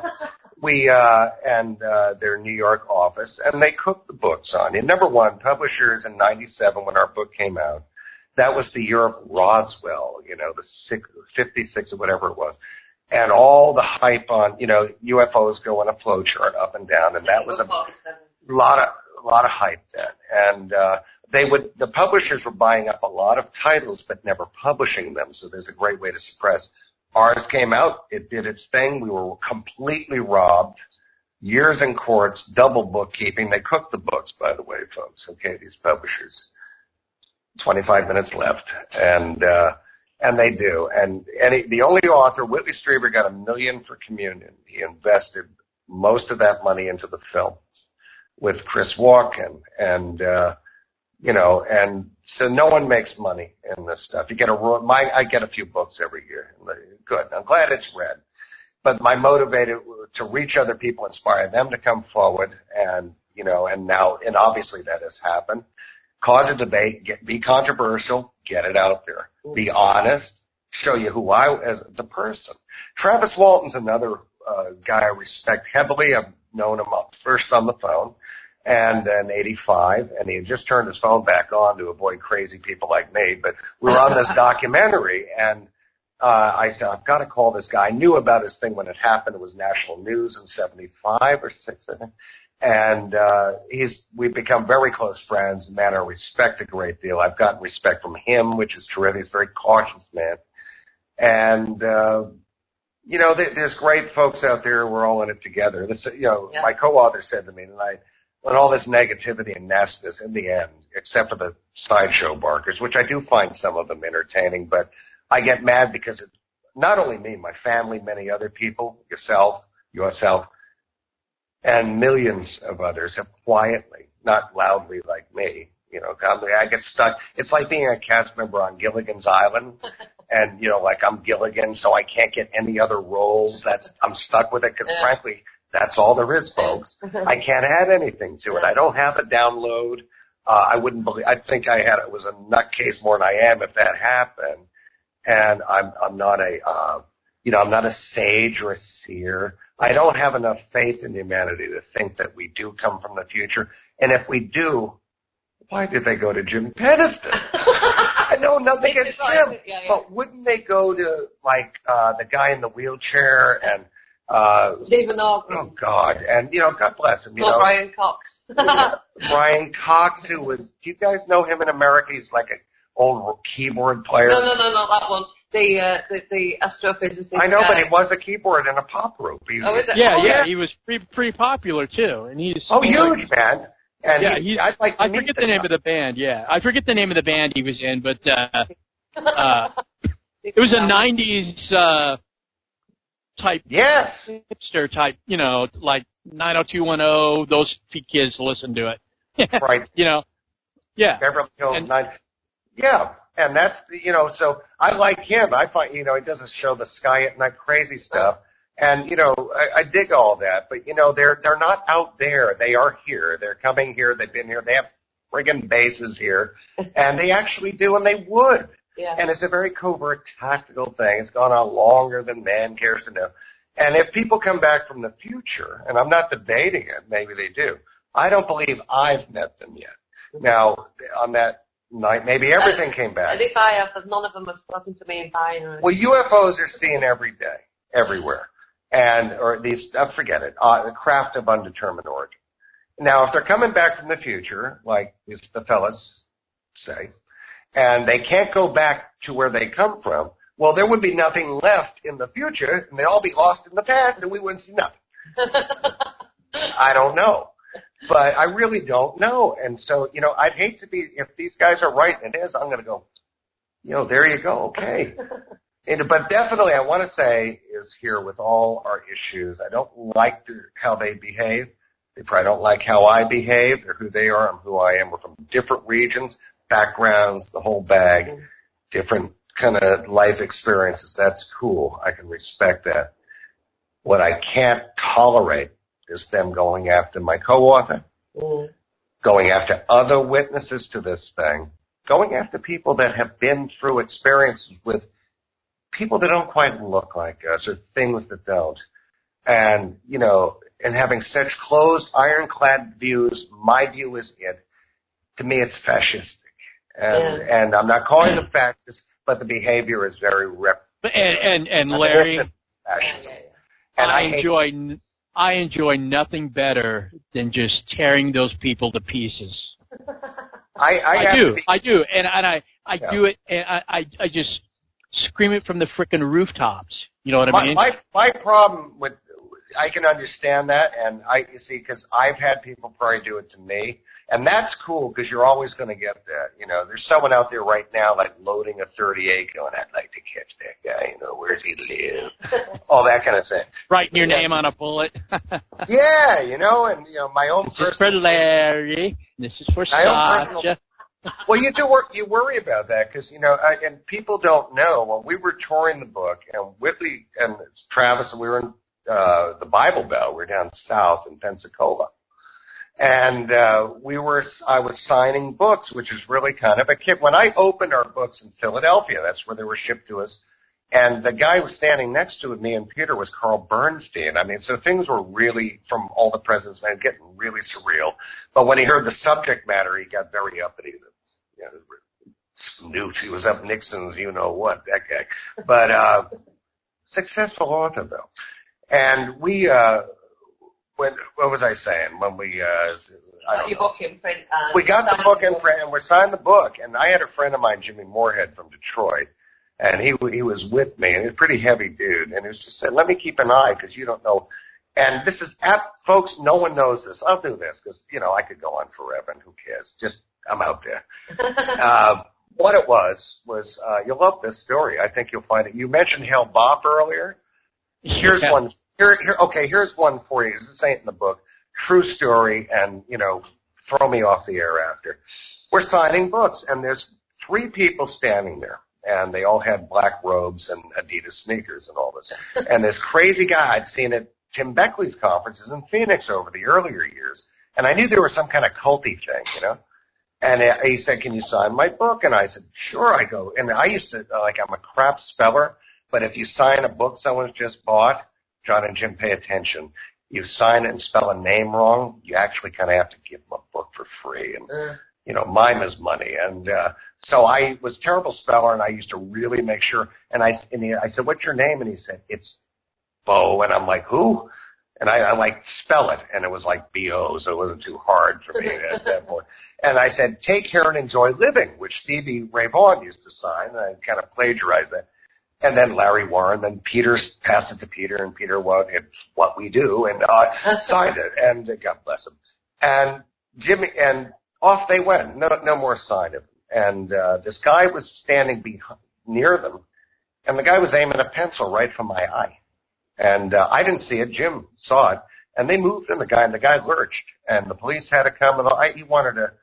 their New York office, and they cooked the books on you. Number one, Publishers in 97, when our book came out, that was the year of Roswell, the 56 or whatever it was. And all the hype on, UFOs go on a flowchart up and down, and that was a lot of hype then. And the publishers were buying up a lot of titles but never publishing them, so there's a great way to suppress. Ours came out, it did its thing, we were completely robbed, years in courts, double bookkeeping. They cooked the books, by the way, folks, okay, these publishers. 25 minutes left, and they do. And the only author, Whitley Strieber, got $1 million for Communion. He invested most of that money into the film with Chris Walken, and so no one makes money in this stuff. You get I get a few books every year. Good. I'm glad it's read. But my motivated to reach other people, inspire them to come forward, and obviously that has happened. Cause a debate, be controversial, get it out there. Be honest, show you who as the person. Travis Walton's another guy I respect heavily. I've known him up first on the phone. And in 85, and he had just turned his phone back on to avoid crazy people like me. But we were on this documentary, and I said, I've got to call this guy. I knew about his thing when it happened. It was national news in 75 or 6, I think. And we've become very close friends, a man I respect a great deal. I've gotten respect from him, which is terrific. He's a very cautious man. And, there's great folks out there. We're all in it together. My co-author said to me tonight, when all this negativity and nastiness in the end, except for the sideshow barkers, which I do find some of them entertaining, but I get mad because it's not only me, my family, many other people, yourself, and millions of others have quietly, not loudly like me, I get stuck. It's like being a cast member on Gilligan's Island, and, I'm Gilligan, so I can't get any other roles. I'm stuck with it because, frankly, that's all there is, folks. I can't add anything to it. I don't have a download. I wouldn't believe. I think it was a nutcase more than I am if that happened. And I'm not I'm not a sage or a seer. I don't have enough faith in humanity to think that we do come from the future. And if we do, why did they go to Jim Peniston? I know nothing against Jim, but wouldn't they go to the guy in the wheelchair and Stephen Hawking. Oh God, and God bless him. Brian Cox. Brian Cox, who was. Do you guys know him in America? He's like an old keyboard player. No, that one. The astrophysicist. I know, but he was a keyboard in a pop group. Is it? Yeah. He was pretty popular too, and he's huge, man. And I forget the name of the band. Yeah, I forget the name of the band he was in, but it was a '90s. Type, hipster type, like 90210. Those kids listen to it, right? Beverly Hills 9. Yeah, and that's so I like him. I find he doesn't show the sky at night crazy stuff, And, I dig all that, but, they're not out there. They are here. They're coming here. They've been here. They have friggin' bases here. And they actually do, and they would. Yeah. And it's a very covert, tactical thing. It's gone on longer than man cares to know. And if people come back from the future, and I'm not debating it, maybe they do, I don't believe I've met them yet. Now, on that night, maybe everything came back. And if I have, none of them have spoken to me in binary. Well, UFOs are seen every day, everywhere. Or these, forget it, the craft of undetermined origin. Now, if they're coming back from the future, like the fellas say, and they can't go back to where they come from, well, there would be nothing left in the future, and they'd all be lost in the past, and we wouldn't see nothing. I don't know. But I really don't know. And so, I'd hate to be, if these guys are right, and it is, I'm going to go, there you go, okay. But definitely, I want to say, is here with all our issues, I don't like how they behave. They probably don't like how I behave. They're who they are. I'm who I am. We're from different regions, backgrounds, the whole bag, different kind of life experiences. That's cool. I can respect that. What I can't tolerate is them going after my co-author, going after other witnesses to this thing, going after people that have been through experiences with people that don't quite look like us or things that don't. And, and having such closed, ironclad views, my view is it. To me, it's fascistic. And I'm not calling them fascist, but the behavior is very And Larry, fascism. And I enjoy nothing better than just tearing those people to pieces. I do, and I do it, and I just scream it from the frickin' rooftops. You know what I mean? My problem with, I can understand that, and you see, because I've had people probably do it to me, and that's cool because you're always going to get that. There's someone out there right now like loading a 38 going, I'd like to catch that guy. Where's he live? All that kind of thing. Writing your name on a bullet. Yeah, and my own This is for Larry. This is for Sasha. Well, you worry about that because, and people don't know. When we were touring the book, and Whitley and Travis, and we were in the Bible Belt. We were down south in Pensacola. And I was signing books, which is really kind of a kid. When I opened our books in Philadelphia, that's where they were shipped to us. And the guy who was standing next to me and Peter was Carl Bernstein. I mean, so things were really, from all the presidents, getting really surreal. But when he heard the subject matter, he got very uppity. Snooch, he was up Nixon's, what, that guy. But successful author, though. And we, what was I saying? When we, your book in print. We got the book in print, and we signed the book. And I had a friend of mine, Jimmy Moorhead from Detroit, and he was with me, and he's a pretty heavy dude. And he was just saying, let me keep an eye, because you don't know. And this is, folks, no one knows this. I'll do this, because, I could go on forever, and who cares? Just, I'm out there. What it was you'll love this story. I think you'll find it. You mentioned Hale Bopp earlier. Here's one. Here's one for you. This ain't in the book. True story, and, throw me off the air after. We're signing books, and there's 3 people standing there, and they all had black robes and Adidas sneakers and all this. And this crazy guy I'd seen at Tim Beckley's conferences in Phoenix over the earlier years, and I knew there was some kind of culty thing, And he said, can you sign my book? And I said, sure. I go, and I used to, I'm a crap speller, but if you sign a book someone's just bought, John and Jim, pay attention. You sign it and spell a name wrong, you actually kind of have to give them a book for free. And, mime is money. And so I was a terrible speller, and I used to really make sure. And I said, what's your name? And he said, it's Bo. And I'm like, who? And I spell it, and it was like B-O, so it wasn't too hard for me at that point. And I said, take care and enjoy living, which Stevie Ray Vaughan used to sign, and I kind of plagiarized that. And then Larry Warren, then Peter passed it to Peter, and Peter, it's what we do, and signed it, and God bless him. And Jimmy, and off they went, no more sign of him. And this guy was standing near them, and the guy was aiming a pencil right for my eye. And I didn't see it. Jim saw it. And they moved in the guy lurched. And the police had to come. And he wanted to,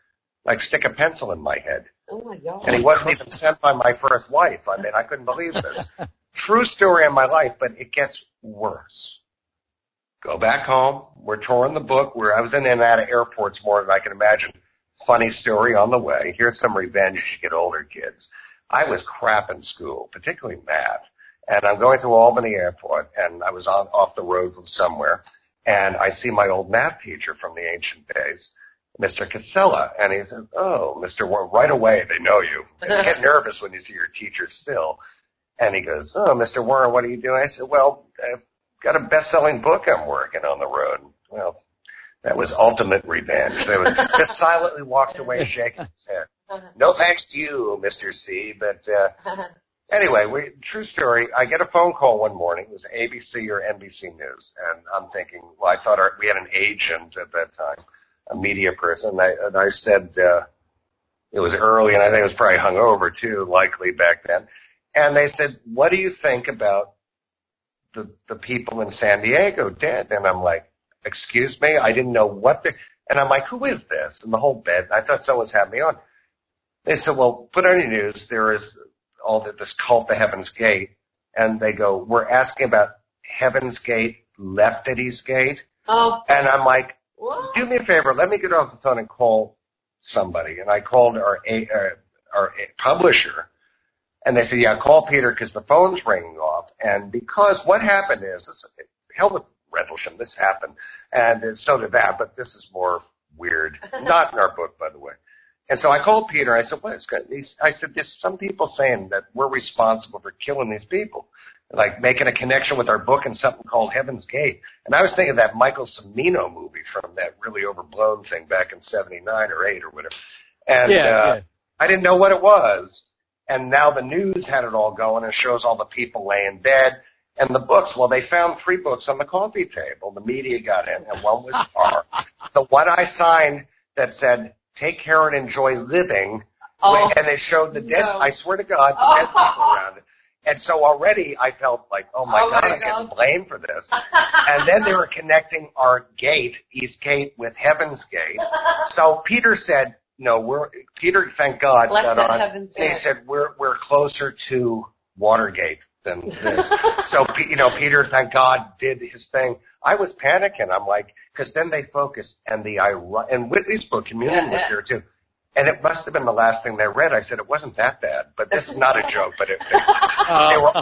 like stick a pencil in my head. Oh, my God. And he wasn't even sent by my first wife. I mean, I couldn't believe this. True story in my life, but it gets worse. Go back home. We're touring the book. I was in and out of airports more than I can imagine. Funny story on the way. Here's some revenge as you get older, kids. I was crap in school, particularly math. And I'm going through Albany Airport, and I was off the road from somewhere, and I see my old math teacher from the ancient days, Mr. Casella, and he said, "Oh, Mr. Warren," right away they know you. And you get nervous when you see your teacher still. And he goes, "Oh, Mr. Warren, what are you doing?" I said, "Well, I've got a best-selling book I'm working on the road." Well, that was ultimate revenge. They was just silently walked away shaking his head. No thanks to you, Mr. C, but... Anyway, true story, I get a phone call one morning. It was ABC or NBC News, and I'm thinking, well, I thought we had an agent at that time, a media person, and I said, it was early, and I think it was probably hungover, too, likely back then, and they said, "What do you think about the people in San Diego dead?" And I'm like, "Excuse me?" I didn't know and I'm like, "Who is this?" And the whole bed, I thought someone was having me on. They said, "Well, put on your news, there is this cult, the Heaven's Gate," and they go, "We're asking about Heaven's Gate left at Eastgate." Oh. And I'm like, what? "Do me a favor, let me get off the phone and call somebody." And I called our publisher, and they said, "Yeah, call Peter because the phone's ringing off." And because what happened is, hell with Rendlesham, this happened, and so did that, but this is more weird. Not in our book, by the way. And so I called Peter, and I said, I said, "There's some people saying that we're responsible for killing these people, like making a connection with our book and something called Heaven's Gate." And I was thinking of that Michael Cimino movie from that really overblown thing back in 79 or 8 or whatever. And I didn't know what it was. And now the news had it all going and shows all the people laying dead. And the books, well, they found 3 books on the coffee table. The media got in, and one was ours. The one I signed that said, "Take care and enjoy living," and they showed the dead, I swear to God, the dead people around it. And so already I felt like, oh my God, I'm getting blamed for this. And then they were connecting our gate, Eastgate, with Heaven's Gate. So Peter said, Peter, thank God, he said, we're closer to Watergate than this. So, Peter, thank God, did his thing. I was panicking. I'm like, because then they focused, and Whitley's book, Communion, was there too. And it must have been the last thing they read. I said, it wasn't that bad, but this is not a joke. But they were.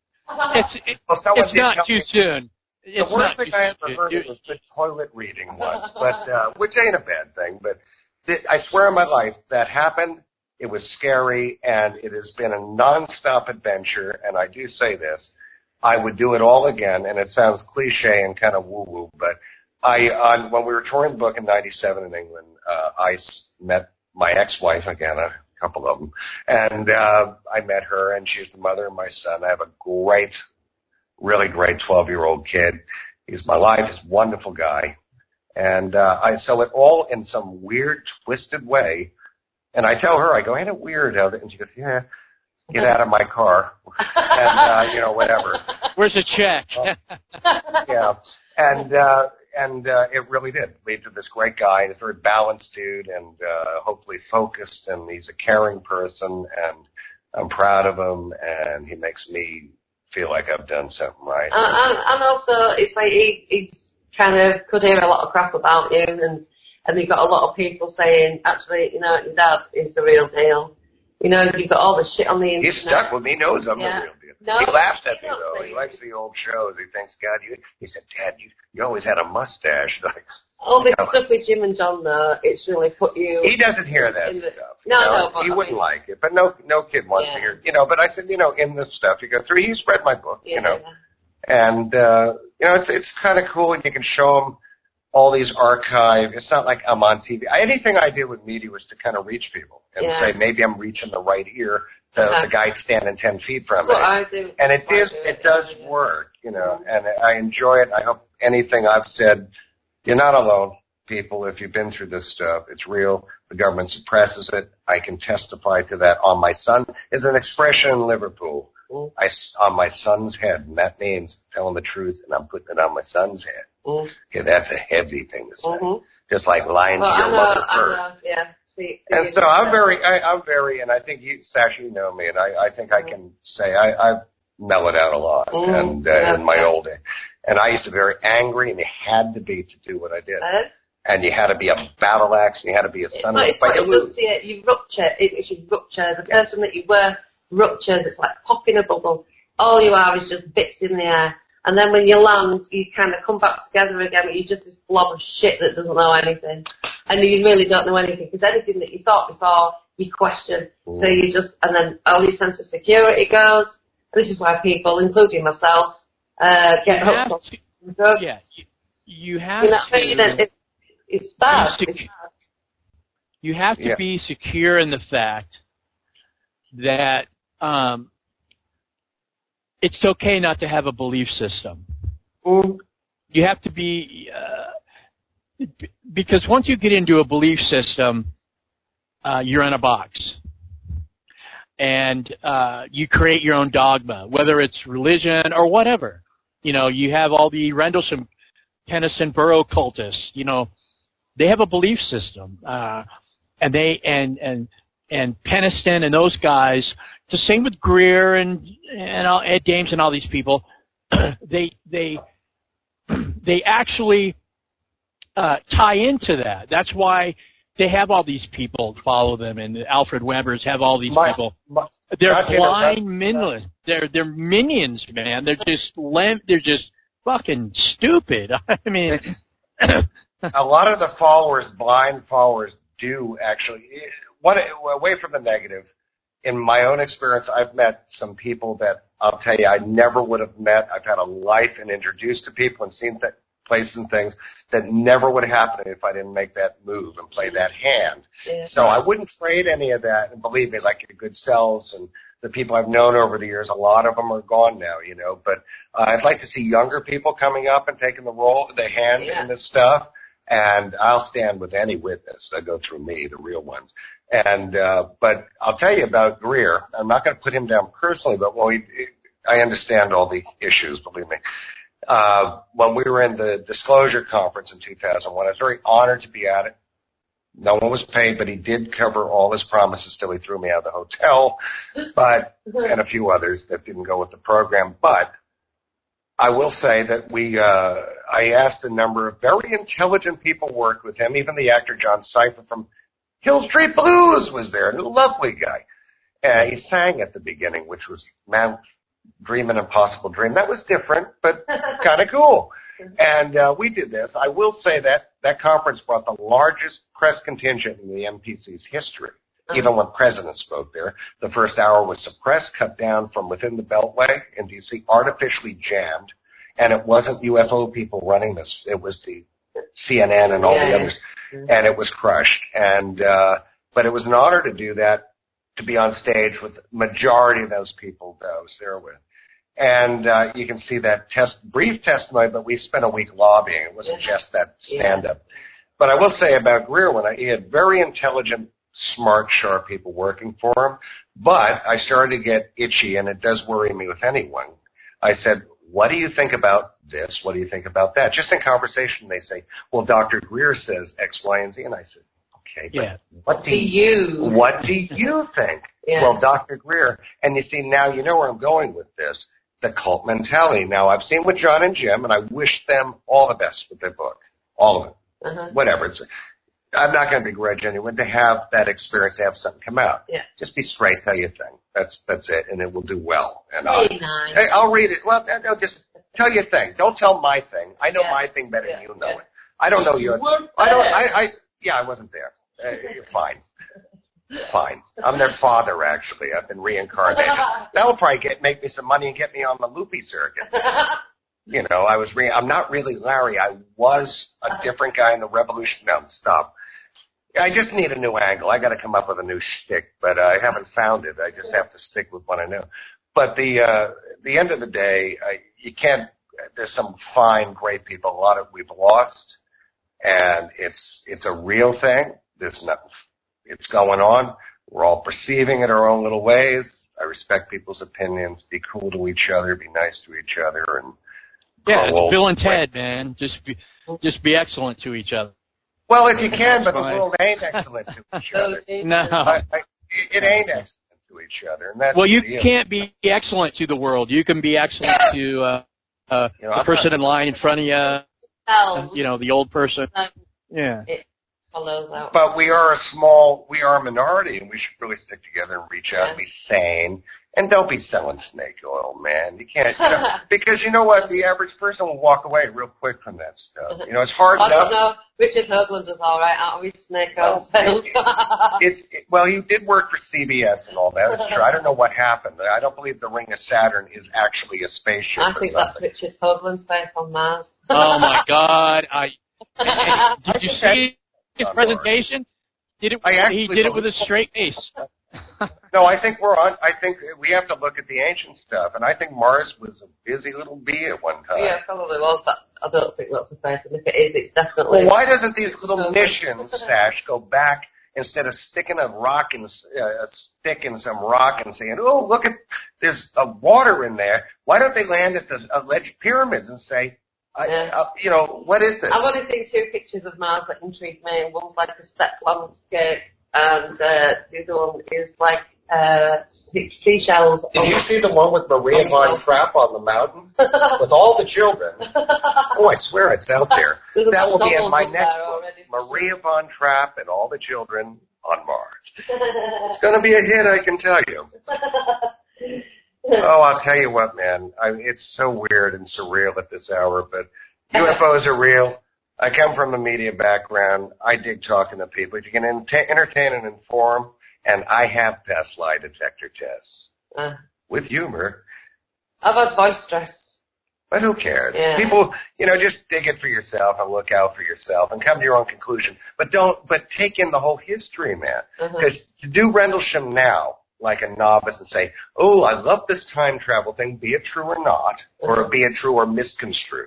It's not too soon. The worst thing I ever heard was the toilet reading once, but which ain't a bad thing. But I swear on my life that happened. It was scary, and it has been a nonstop adventure. And I do say this. I would do it all again, and it sounds cliche and kind of woo-woo, but when we were touring the book in '97 in England, I met my ex-wife again, a couple of them, and I met her, and she's the mother of my son. I have a really great 12-year-old kid. He's my life. He's a wonderful guy, and I sell it all in some weird, twisted way, and I tell her, I go, "Ain't it weird?" And she goes, "Yeah. Get out of my car," and whatever. Where's the check? Yeah, and it really did lead to this great guy. He's a very balanced dude, and hopefully focused, and he's a caring person, and I'm proud of him, and he makes me feel like I've done something right. And also, it's like he kind of could hear a lot of crap about you, and you've got a lot of people saying, actually, your dad is the real deal. You've got all the shit on the internet. He's stuck with me. He knows I'm the real deal. No, he laughs at me, though. He likes the old shows. He thinks, God, he said, Dad, you always had a mustache. All this stuff with Jim and John, though, it's really put you... He doesn't hear that stuff. No, he wouldn't like it. But no kid wants to hear it. But I said, in this stuff, you go through, he's read my book, And, it's kind of cool, and you can show them all these archive. It's not like I'm on TV. Anything I did with media was to kind of reach people and say, maybe I'm reaching the right ear. The guy standing 10 feet from me. And it does work, and I enjoy it. I hope anything I've said, you're not alone, people. If you've been through this stuff, it's real. The government suppresses it. I can testify to that. On my son is an expression in Liverpool. On my son's head, and that means telling the truth, and I'm putting it on my son's head. Okay, that's a heavy thing to say. Just like lying to your mother first. And so I'm very, and I think you, Sasha, you know me, and I think I can say I've mellowed out a lot, and in my old age. And I used to be very angry, and you had to be to do what I did. And you had to be a battle axe, and you had to be a son of a fight. You rupture. If you rupture, the person that you were ruptures, it's like popping a bubble. All you are is just bits in the air. And then when you land, you kind of come back together again, but you're just this blob of shit that doesn't know anything. And you really don't know anything, because anything that you thought before, you question. So you just, and then all your sense of security goes. This is why people, including myself, get hooked up on drugs. Yeah, you have to. It's bad. You have to be secure in the fact that it's okay not to have a belief system. You have to be, because once you get into a belief system, you're in a box. And you create your own dogma, whether it's religion or whatever. You know, you have all the Rendlesham, Tennyson, Burroughs cultists. You know, they have a belief system, and Peniston and those guys. It's the same with Greer and Ed Dames and all these people. They actually tie into that. That's why they have all these people follow them, and Alfred Weber's have all these people. They're blind minions. They're minions, man. They're just fucking stupid. I mean, a lot of the followers, blind followers, do actually. Away from the negative, in my own experience, I've met some people that I'll tell you I never would have met. I've had a life and introduced to people and seen places and things that never would happen if I didn't make that move and play that hand. Yeah. So I wouldn't trade any of that. And believe me, like your good selves and the people I've known over the years, a lot of them are gone now, you know. But I'd like to see younger people coming up and taking the hand in this stuff. And I'll stand with any witness that go through me, the real ones. And but I'll tell you about Greer. I'm not going to put him down personally, but I understand all the issues, believe me. When we were in the Disclosure Conference in 2001, I was very honored to be at it. No one was paid, but he did cover all his promises till he threw me out of the hotel, and a few others that didn't go with the program. But I will say that I asked a number of very intelligent people worked with him. Even the actor John Cipher from Hill Street Blues was there, a lovely guy. He sang at the beginning, which was Dream an Impossible Dream. That was different, but kind of cool. And we did this. I will say that conference brought the largest press contingent in the MPC's history. Even when President spoke there, the first hour was suppressed, cut down from within the Beltway in D.C., artificially jammed. And it wasn't UFO people running this. It was the CNN and all the others. And it was crushed. And but it was an honor to do that, to be on stage with the majority of those people that I was there with. And you can see that brief testimony, but we spent a week lobbying. It wasn't just that stand-up. But I will say about Greer, he had very intelligent, smart, sharp people working for him. But I started to get itchy, and it does worry me with anyone. I said, what do you think about this? What do you think about that? Just in conversation, they say, well, Dr. Greer says X, Y, and Z. And I said, okay, but what do you think? Well, Dr. Greer, and you see, now you know where I'm going with this, the cult mentality. Now, I've seen with John and Jim, and I wish them all the best with their book, all of it, whatever. I'm not going to begrudge anyone to have that experience, to have something come out. Yeah. Just be straight, tell your thing. That's it, and it will do well. And I'll read it. Well, no, just tell your thing. Don't tell my thing. I know my thing better than you know it. I don't know yours. I wasn't there. You're fine. Fine. I'm their father, actually. I've been reincarnated. That will probably make me some money and get me on the loopy circuit. You know, I'm not really Larry. I was a different guy in the revolution. No, stop. I just need a new angle. I got to come up with a new shtick, but I haven't found it. I just have to stick with what I know. But the end of the day, you can't. There's some fine, great people. A lot of we've lost, and it's a real thing. There's nothing. It's going on. We're all perceiving it our own little ways. I respect people's opinions. Be cool to each other. Be nice to each other, and it's Bill and Ted, man. Just be excellent to each other. Well, if you can, but the world ain't excellent to each other. No. It ain't excellent to each other. And that's you can't be excellent to the world. You can be excellent to the person in line in front of you, the old person. Yeah. But we are a minority, and we should really stick together and reach out and be sane. And don't be selling snake oil, man. You can't, because you know what? The average person will walk away real quick from that stuff. It's hard enough. No, Richard Hoagland is all right, aren't we? Snake oil sales. Well, he did work for CBS and all that. It's true. I don't know what happened. I don't believe the Ring of Saturn is actually a spaceship. I think that's Richard Hoagland's base on Mars. Oh my God! Did you see his presentation? He did it with a straight face. No, I think we have to look at the ancient stuff, and I think Mars was a busy little bee at one time. Yeah, probably was, but I don't think that's the face. And if it is, it's definitely... Well, why doesn't these little missions, Sash, go back instead of sticking a stick in some rock and saying, oh, look, there's water in there. Why don't they land at the alleged pyramids and say, what is this? I've only seen 2 pictures of Mars that intrigue me. One's like a steppe landscape, and the other one is like seashells. Did you see the one with Maria von Trapp on the mountain with all the children? Oh, I swear it's out there. That will be in my next book. Maria von Trapp and all the children on Mars. It's going to be a hit, I can tell you. Oh, I'll tell you what, man. It's so weird and surreal at this hour, but UFOs are real. I come from a media background. I dig talking to people. If you can entertain and inform, and I have passed lie detector tests with humor. I've had voice stress. But who cares? Yeah. People, just dig it for yourself and look out for yourself and come to your own conclusion. But take in the whole history, man. Because to do Rendlesham now, like a novice, and say, oh, I love this time travel thing, be it true or not, or be it true or misconstrued.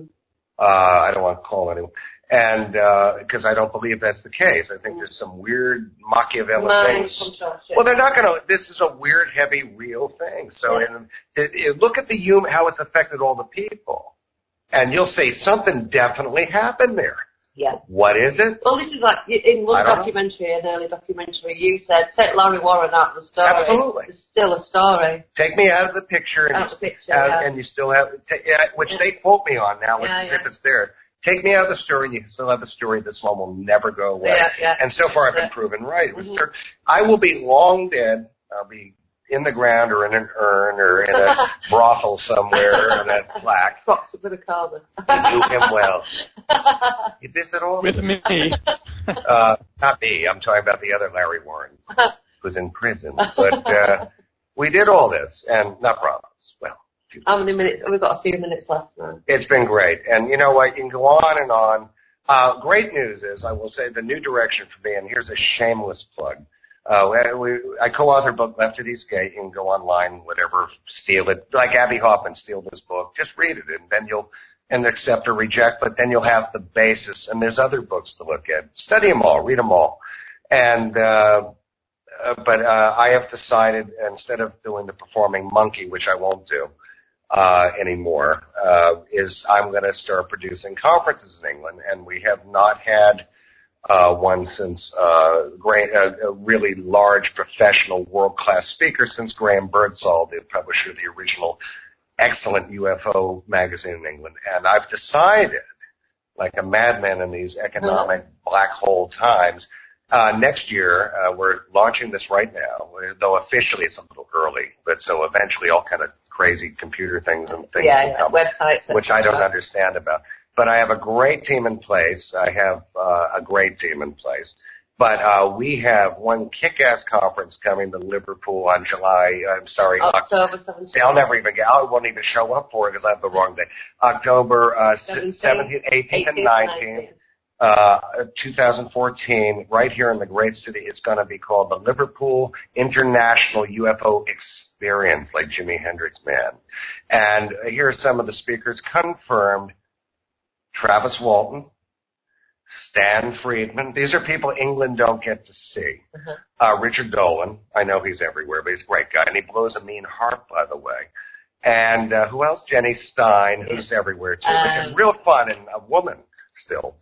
I don't want to call anyone. And because I don't believe that's the case. I think there's some weird Machiavellian things. Well, they're not going to. This is a weird, heavy, real thing. So look at how it's affected all the people. And you'll say something definitely happened there. Yeah. What is it? Well, this is like, in one documentary, an early documentary, you said, take Larry Warren out of the story. Absolutely. It's still a story. Take me out of the picture. And you still have, which they quote me on now, if it's there. Take me out of the story, and you still have a story. This one will never go away. And so far, I've been proven right. I will be long dead. I'll be in the ground or in an urn or in a brothel somewhere in that plaque. Box with a carbon. You do him well. You this at all? With me. Not me. I'm talking about the other Larry Warren, who's in prison. But we did all this, and not problems. Well. How many minutes? We've got a few minutes left now. It's been great. And you know what? You can go on and on. Great news is, I will say, the new direction for me, and here's a shameless plug. I co-author a book, Left of Eastgate. You can go online, whatever, steal it. Like Abby Hoffman, steal this book. Just read it, and then you'll accept or reject, but then you'll have the basis. And there's other books to look at. Study them all. Read them all. And but I have decided, instead of doing the performing monkey, which I won't do anymore, is I'm going to start producing conferences in England, and we have not had one since a really large professional world-class speaker since Graham Birdsall, the publisher of the original excellent UFO magazine in England. And I've decided, like a madman in these economic black hole times, next year, we're launching this right now, though officially it's a little early, but so eventually all kind of crazy computer things and things will come, websites, which I don't understand about. But I have a great team in place. But we have one kick-ass conference coming to Liverpool on October 17th. I won't even show up for it because I have the wrong day. October 17th, 18th, and 19th. 2014, right here in the great city. It's going to be called the Liverpool International UFO Experience, like Jimi Hendrix, man. And here are some of the speakers confirmed. Travis Walton, Stan Friedman. These are people England don't get to see. Richard Dolan. I know he's everywhere, but he's a great guy. And he blows a mean harp, by the way. And who else? Jenny Stein, who's everywhere, too. Which is real fun, and a woman still.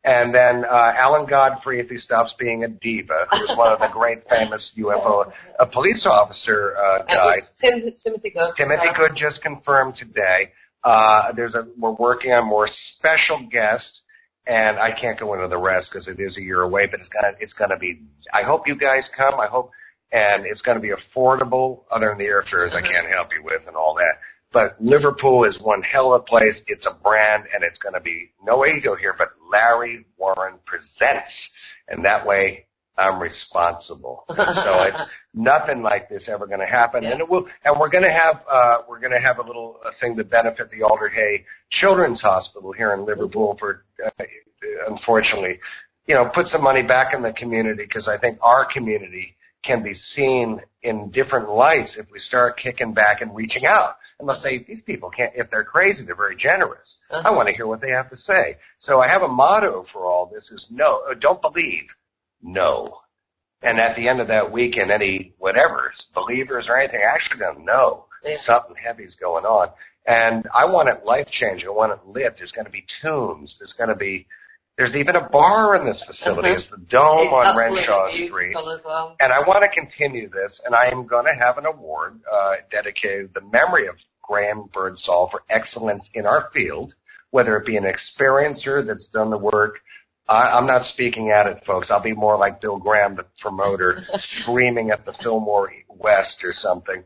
And then Alan Godfrey, if he stops being a diva, who's one of the great famous UFO police officer guys. Timothy Good. Timothy Good just confirmed today. We're working on more special guests, and I can't go into the rest because it is a year away. But it's gonna be. I hope you guys come. And it's going to be affordable. Other than the airfares, I can't help you with and all that. But Liverpool is one hell of a place. It's a brand, and it's going to be no ego here, but Larry Warren presents, and that way I'm responsible. And so it's nothing like this ever going to happen, and it will. And we're going to have a little thing to benefit the Alder Hey Children's Hospital here in Liverpool for, unfortunately, put some money back in the community because I think our community can be seen in different lights if we start kicking back and reaching out. And let's say these people can't, if they're crazy, they're very generous. I want to hear what they have to say. So I have a motto for all this is no, don't believe, no. And at the end of that weekend, any whatever's, believers or anything, actually going to know something heavy's going on. And I want it life-changing. I want it lit. There's going to be tunes. There's even a bar in this facility. It's the Dome on Renshaw Street. As well. And I want to continue this, and I am going to have an award dedicated to the memory of Graham Birdsall for excellence in our field, whether it be an experiencer that's done the work. I'm not speaking at it, folks. I'll be more like Bill Graham, the promoter, screaming at the Fillmore West or something.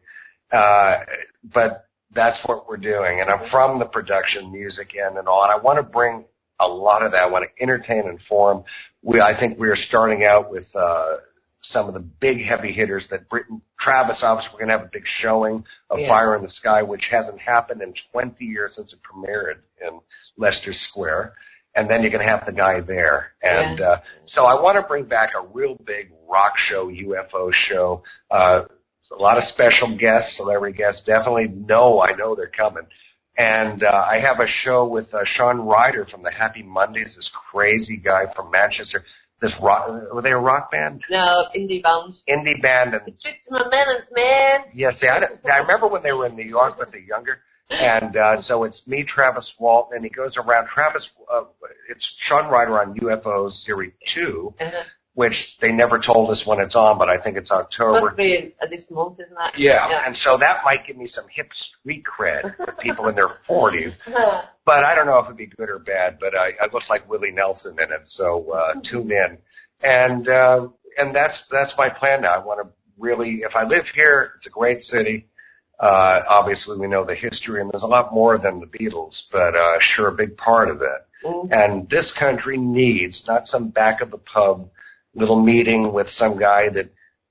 But that's what we're doing. And I'm from the production, music end and all, and I want to bring a lot of that. I want to entertain and inform. I think we are starting out with some of the big heavy hitters that Travis, obviously, we're going to have a big showing of Fire in the Sky, which hasn't happened in 20 years since it premiered in Leicester Square. And then you're going to have the guy there. And so I want to bring back a real big rock show, UFO show. A lot of special guests, celebrity guests. Definitely I know they're coming. And I have a show with Sean Ryder from the Happy Mondays, this crazy guy from Manchester. Were they a rock band? No, indie band. Indie band. And it's my melons, man. Yes, I remember when they were in New York, but they're younger. And so it's me, Travis Walton, and he goes around. It's Sean Ryder on UFO Series 2, which they never told us when it's on, but I think it's October. It's supposed to be this month, isn't it? Yeah, and so that might give me some hip street cred for people in their 40s. But I don't know if it'd be good or bad, but I look like Willie Nelson in it, so tune in. And that's my plan now. I want to really, if I live here, it's a great city. Obviously, we know the history, and there's a lot more than the Beatles, but sure, a big part of it. And this country needs, not some back of the pub little meeting with some guy that,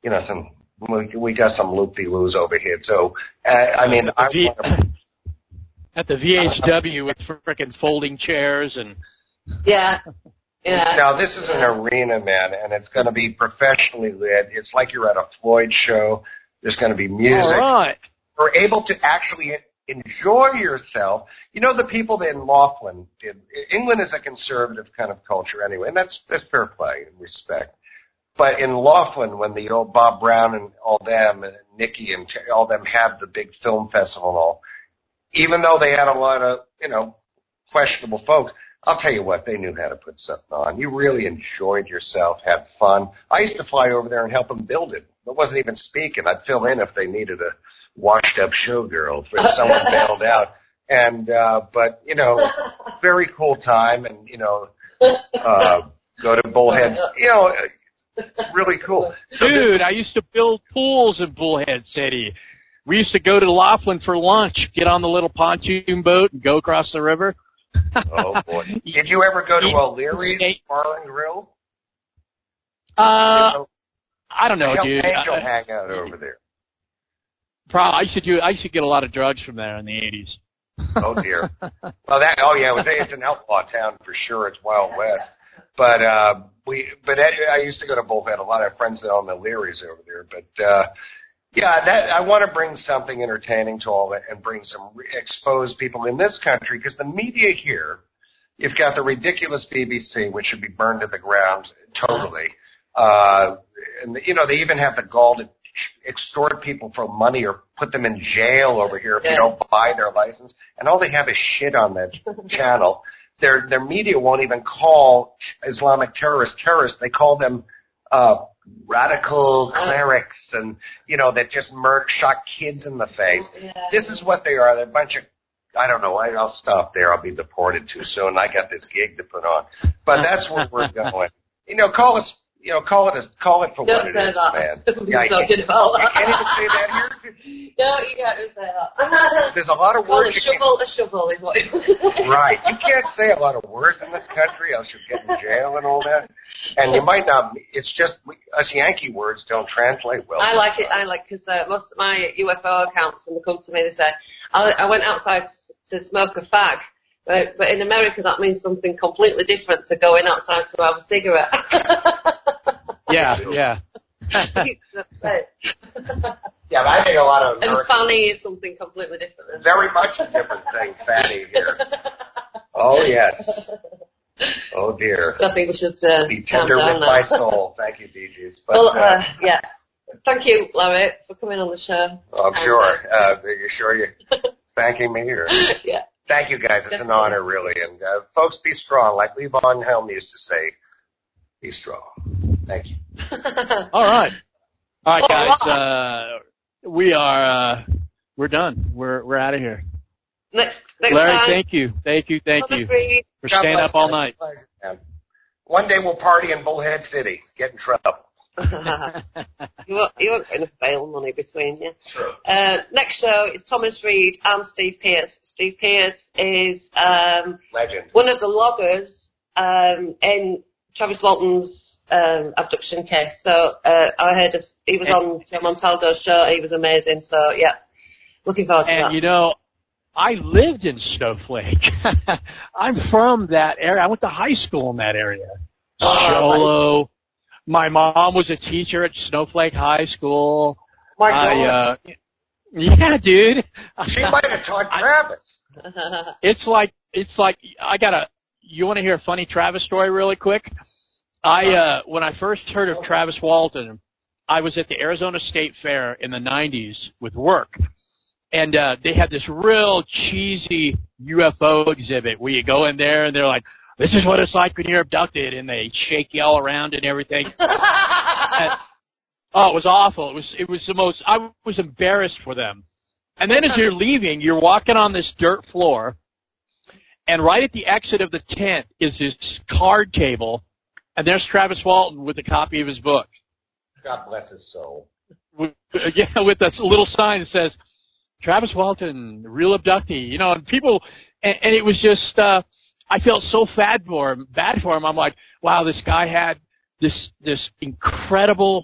we got some loop-de-loos over here. So, at the VHW with frickin' folding chairs and... Yeah. Now, this is an arena, man, and it's going to be professionally lit. It's like you're at a Floyd show. There's going to be music. All right. We're able to actually enjoy yourself. The people in Laughlin did. England is a conservative kind of culture anyway, and that's fair play and respect. But in Laughlin, when the old Bob Brown and all them, and Nicky and all them had the big film festival and all, even though they had a lot of, questionable folks, I'll tell you what, they knew how to put something on. You really enjoyed yourself, had fun. I used to fly over there and help them build it. I wasn't even speaking. I'd fill in if they needed a washed-up showgirl if someone bailed out. And, but, very cool time and, go to Bullhead. Really cool. Dude, I used to build pools in Bullhead City. We used to go to Laughlin for lunch, get on the little pontoon boat and go across the river. Oh, boy. Did you ever go to O'Leary's Bar and Grill? I don't know, dude. Angel hang out over there. I used to get a lot of drugs from there in the 80s. Oh, dear. Well, it's an outlaw town for sure. It's Wild West. But I used to go to Bullhead. A lot of friends that own the Learys over there. But I want to bring something entertaining to all that and bring some expose people in this country because the media here, you've got the ridiculous BBC, which should be burned to the ground totally. And they even have the gall to extort people for money or put them in jail over here if they don't buy their license. And all they have is shit on that channel. their media won't even call Islamic terrorists. They call them radical clerics, and that just shot kids in the face. Yeah. This is what they are. They're a bunch of, I don't know. I'll stop there. I'll be deported too soon. I got this gig to put on, but that's where we're going. Call us. Call it for what it is, man. Yeah, you can't even say that here. No, you can't say that. There's a lot of words. A shovel is what it is. Right. You can't say a lot of words in this country, else you'll get in jail and all that. And you might not. It's just us Yankee words don't translate well. I like it. Because most of my UFO accounts, when they come to me, they say, I went outside to smoke a fag. But in America, that means something completely different to going outside to have a cigarette. Yeah. Yeah, but I think a lot of Americans, and funny is something completely different. Very much a different thing, fatty here. Oh, yes. Oh, dear. So I think we should be tender with my soul. Thank you, DJs. Well, yeah. Thank you, Larry, for coming on the show. Oh, I'm sure. Are you sure you're thanking me? Or? Yeah. Thank you, guys. It's an honor, really. And folks, be strong. Like Levon Helm used to say, be strong. Thank you. All right, guys. We're done. We're out of here. Next Larry, time. thank you for staying up all night. One day we'll party in Bullhead City. Get in trouble. You won't get enough bail money between you. True. Next show is Thomas Reed and Steve Pierce. Steve Pierce is legend. One of the loggers in Travis Walton's abduction case. So I heard he was on Joe Montaldo's show. He was amazing. So yeah, looking forward to that. And I lived in Snowflake. I'm from that area. I went to high school in that area. Sholo. My mom was a teacher at Snowflake High School. My God. Yeah, dude. She might have taught Travis. It's like you want to hear a funny Travis story really quick? When I first heard of Travis Walton, I was at the Arizona State Fair in the 90s with work. And they had this real cheesy UFO exhibit where you go in there and they're like, this is what it's like when you're abducted, and they shake you all around and everything. It was awful. It was the most. I was embarrassed for them. And then as you're leaving, you're walking on this dirt floor, and right at the exit of the tent is this card table, and there's Travis Walton with a copy of his book. God bless his soul. With this little sign that says, Travis Walton, real abductee. And people, and it was just. I felt so bad for him. I'm like, wow, this guy had this incredible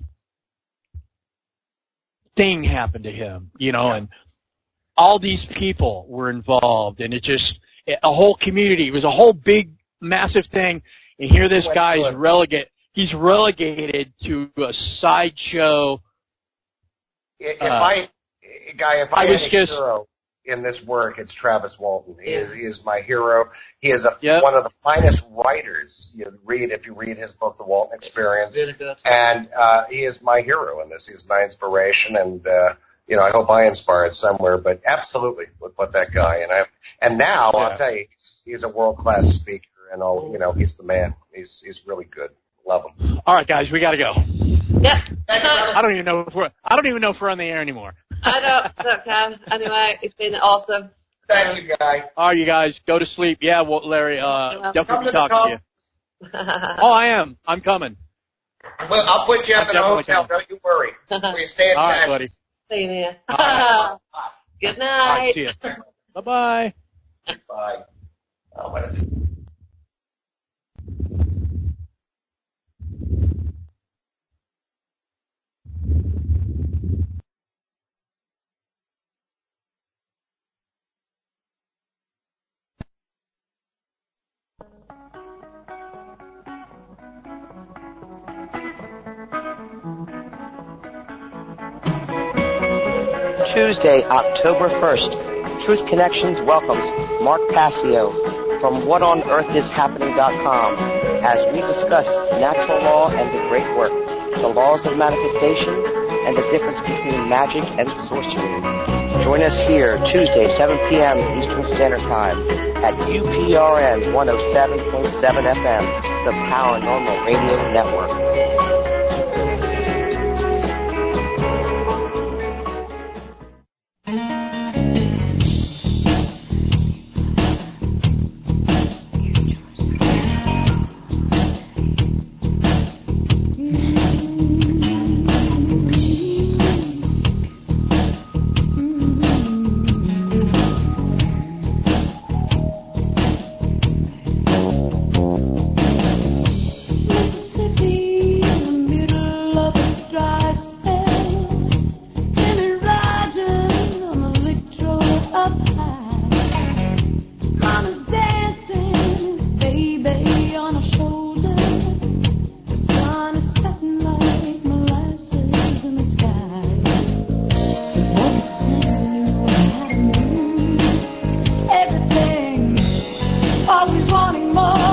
thing happen to him, and all these people were involved, and it just a whole community. It was a whole big, massive thing, and here this guy is relegated to a sideshow. If I had a hero in this work, it's Travis Walton. He is my hero. He is one of the finest writers if you read his book, The Walton Experience. Really good. And he is my hero in this. He's my inspiration, and I hope I inspired somewhere. But absolutely, with that guy, and now I'll tell you, he's a world-class speaker, and he's the man. He's really good. Love him. All right, guys, we got to go. Yeah. I don't even know if we're on the air anymore. I don't care. Anyway, it's been awesome. Thank you, guys. All right, you guys, go to sleep. Yeah, well, Larry, definitely talk to you. Oh, I am. I'm coming. Well, I'll put you up in a hotel. Don't you worry. We stay in touch. All right, buddy. See you here. Good night. All right, see you. Bye-bye. Bye. Oh, what is it? Tuesday, October 1st, Truth Connections welcomes Mark Passio from WhatOnEarthIsHappening.com as we discuss natural law and the great work, the laws of manifestation, and the difference between magic and sorcery. Join us here Tuesday, 7 p.m. Eastern Standard Time at UPRN 107.7 FM, the Paranormal Radio Network. Always wanting more.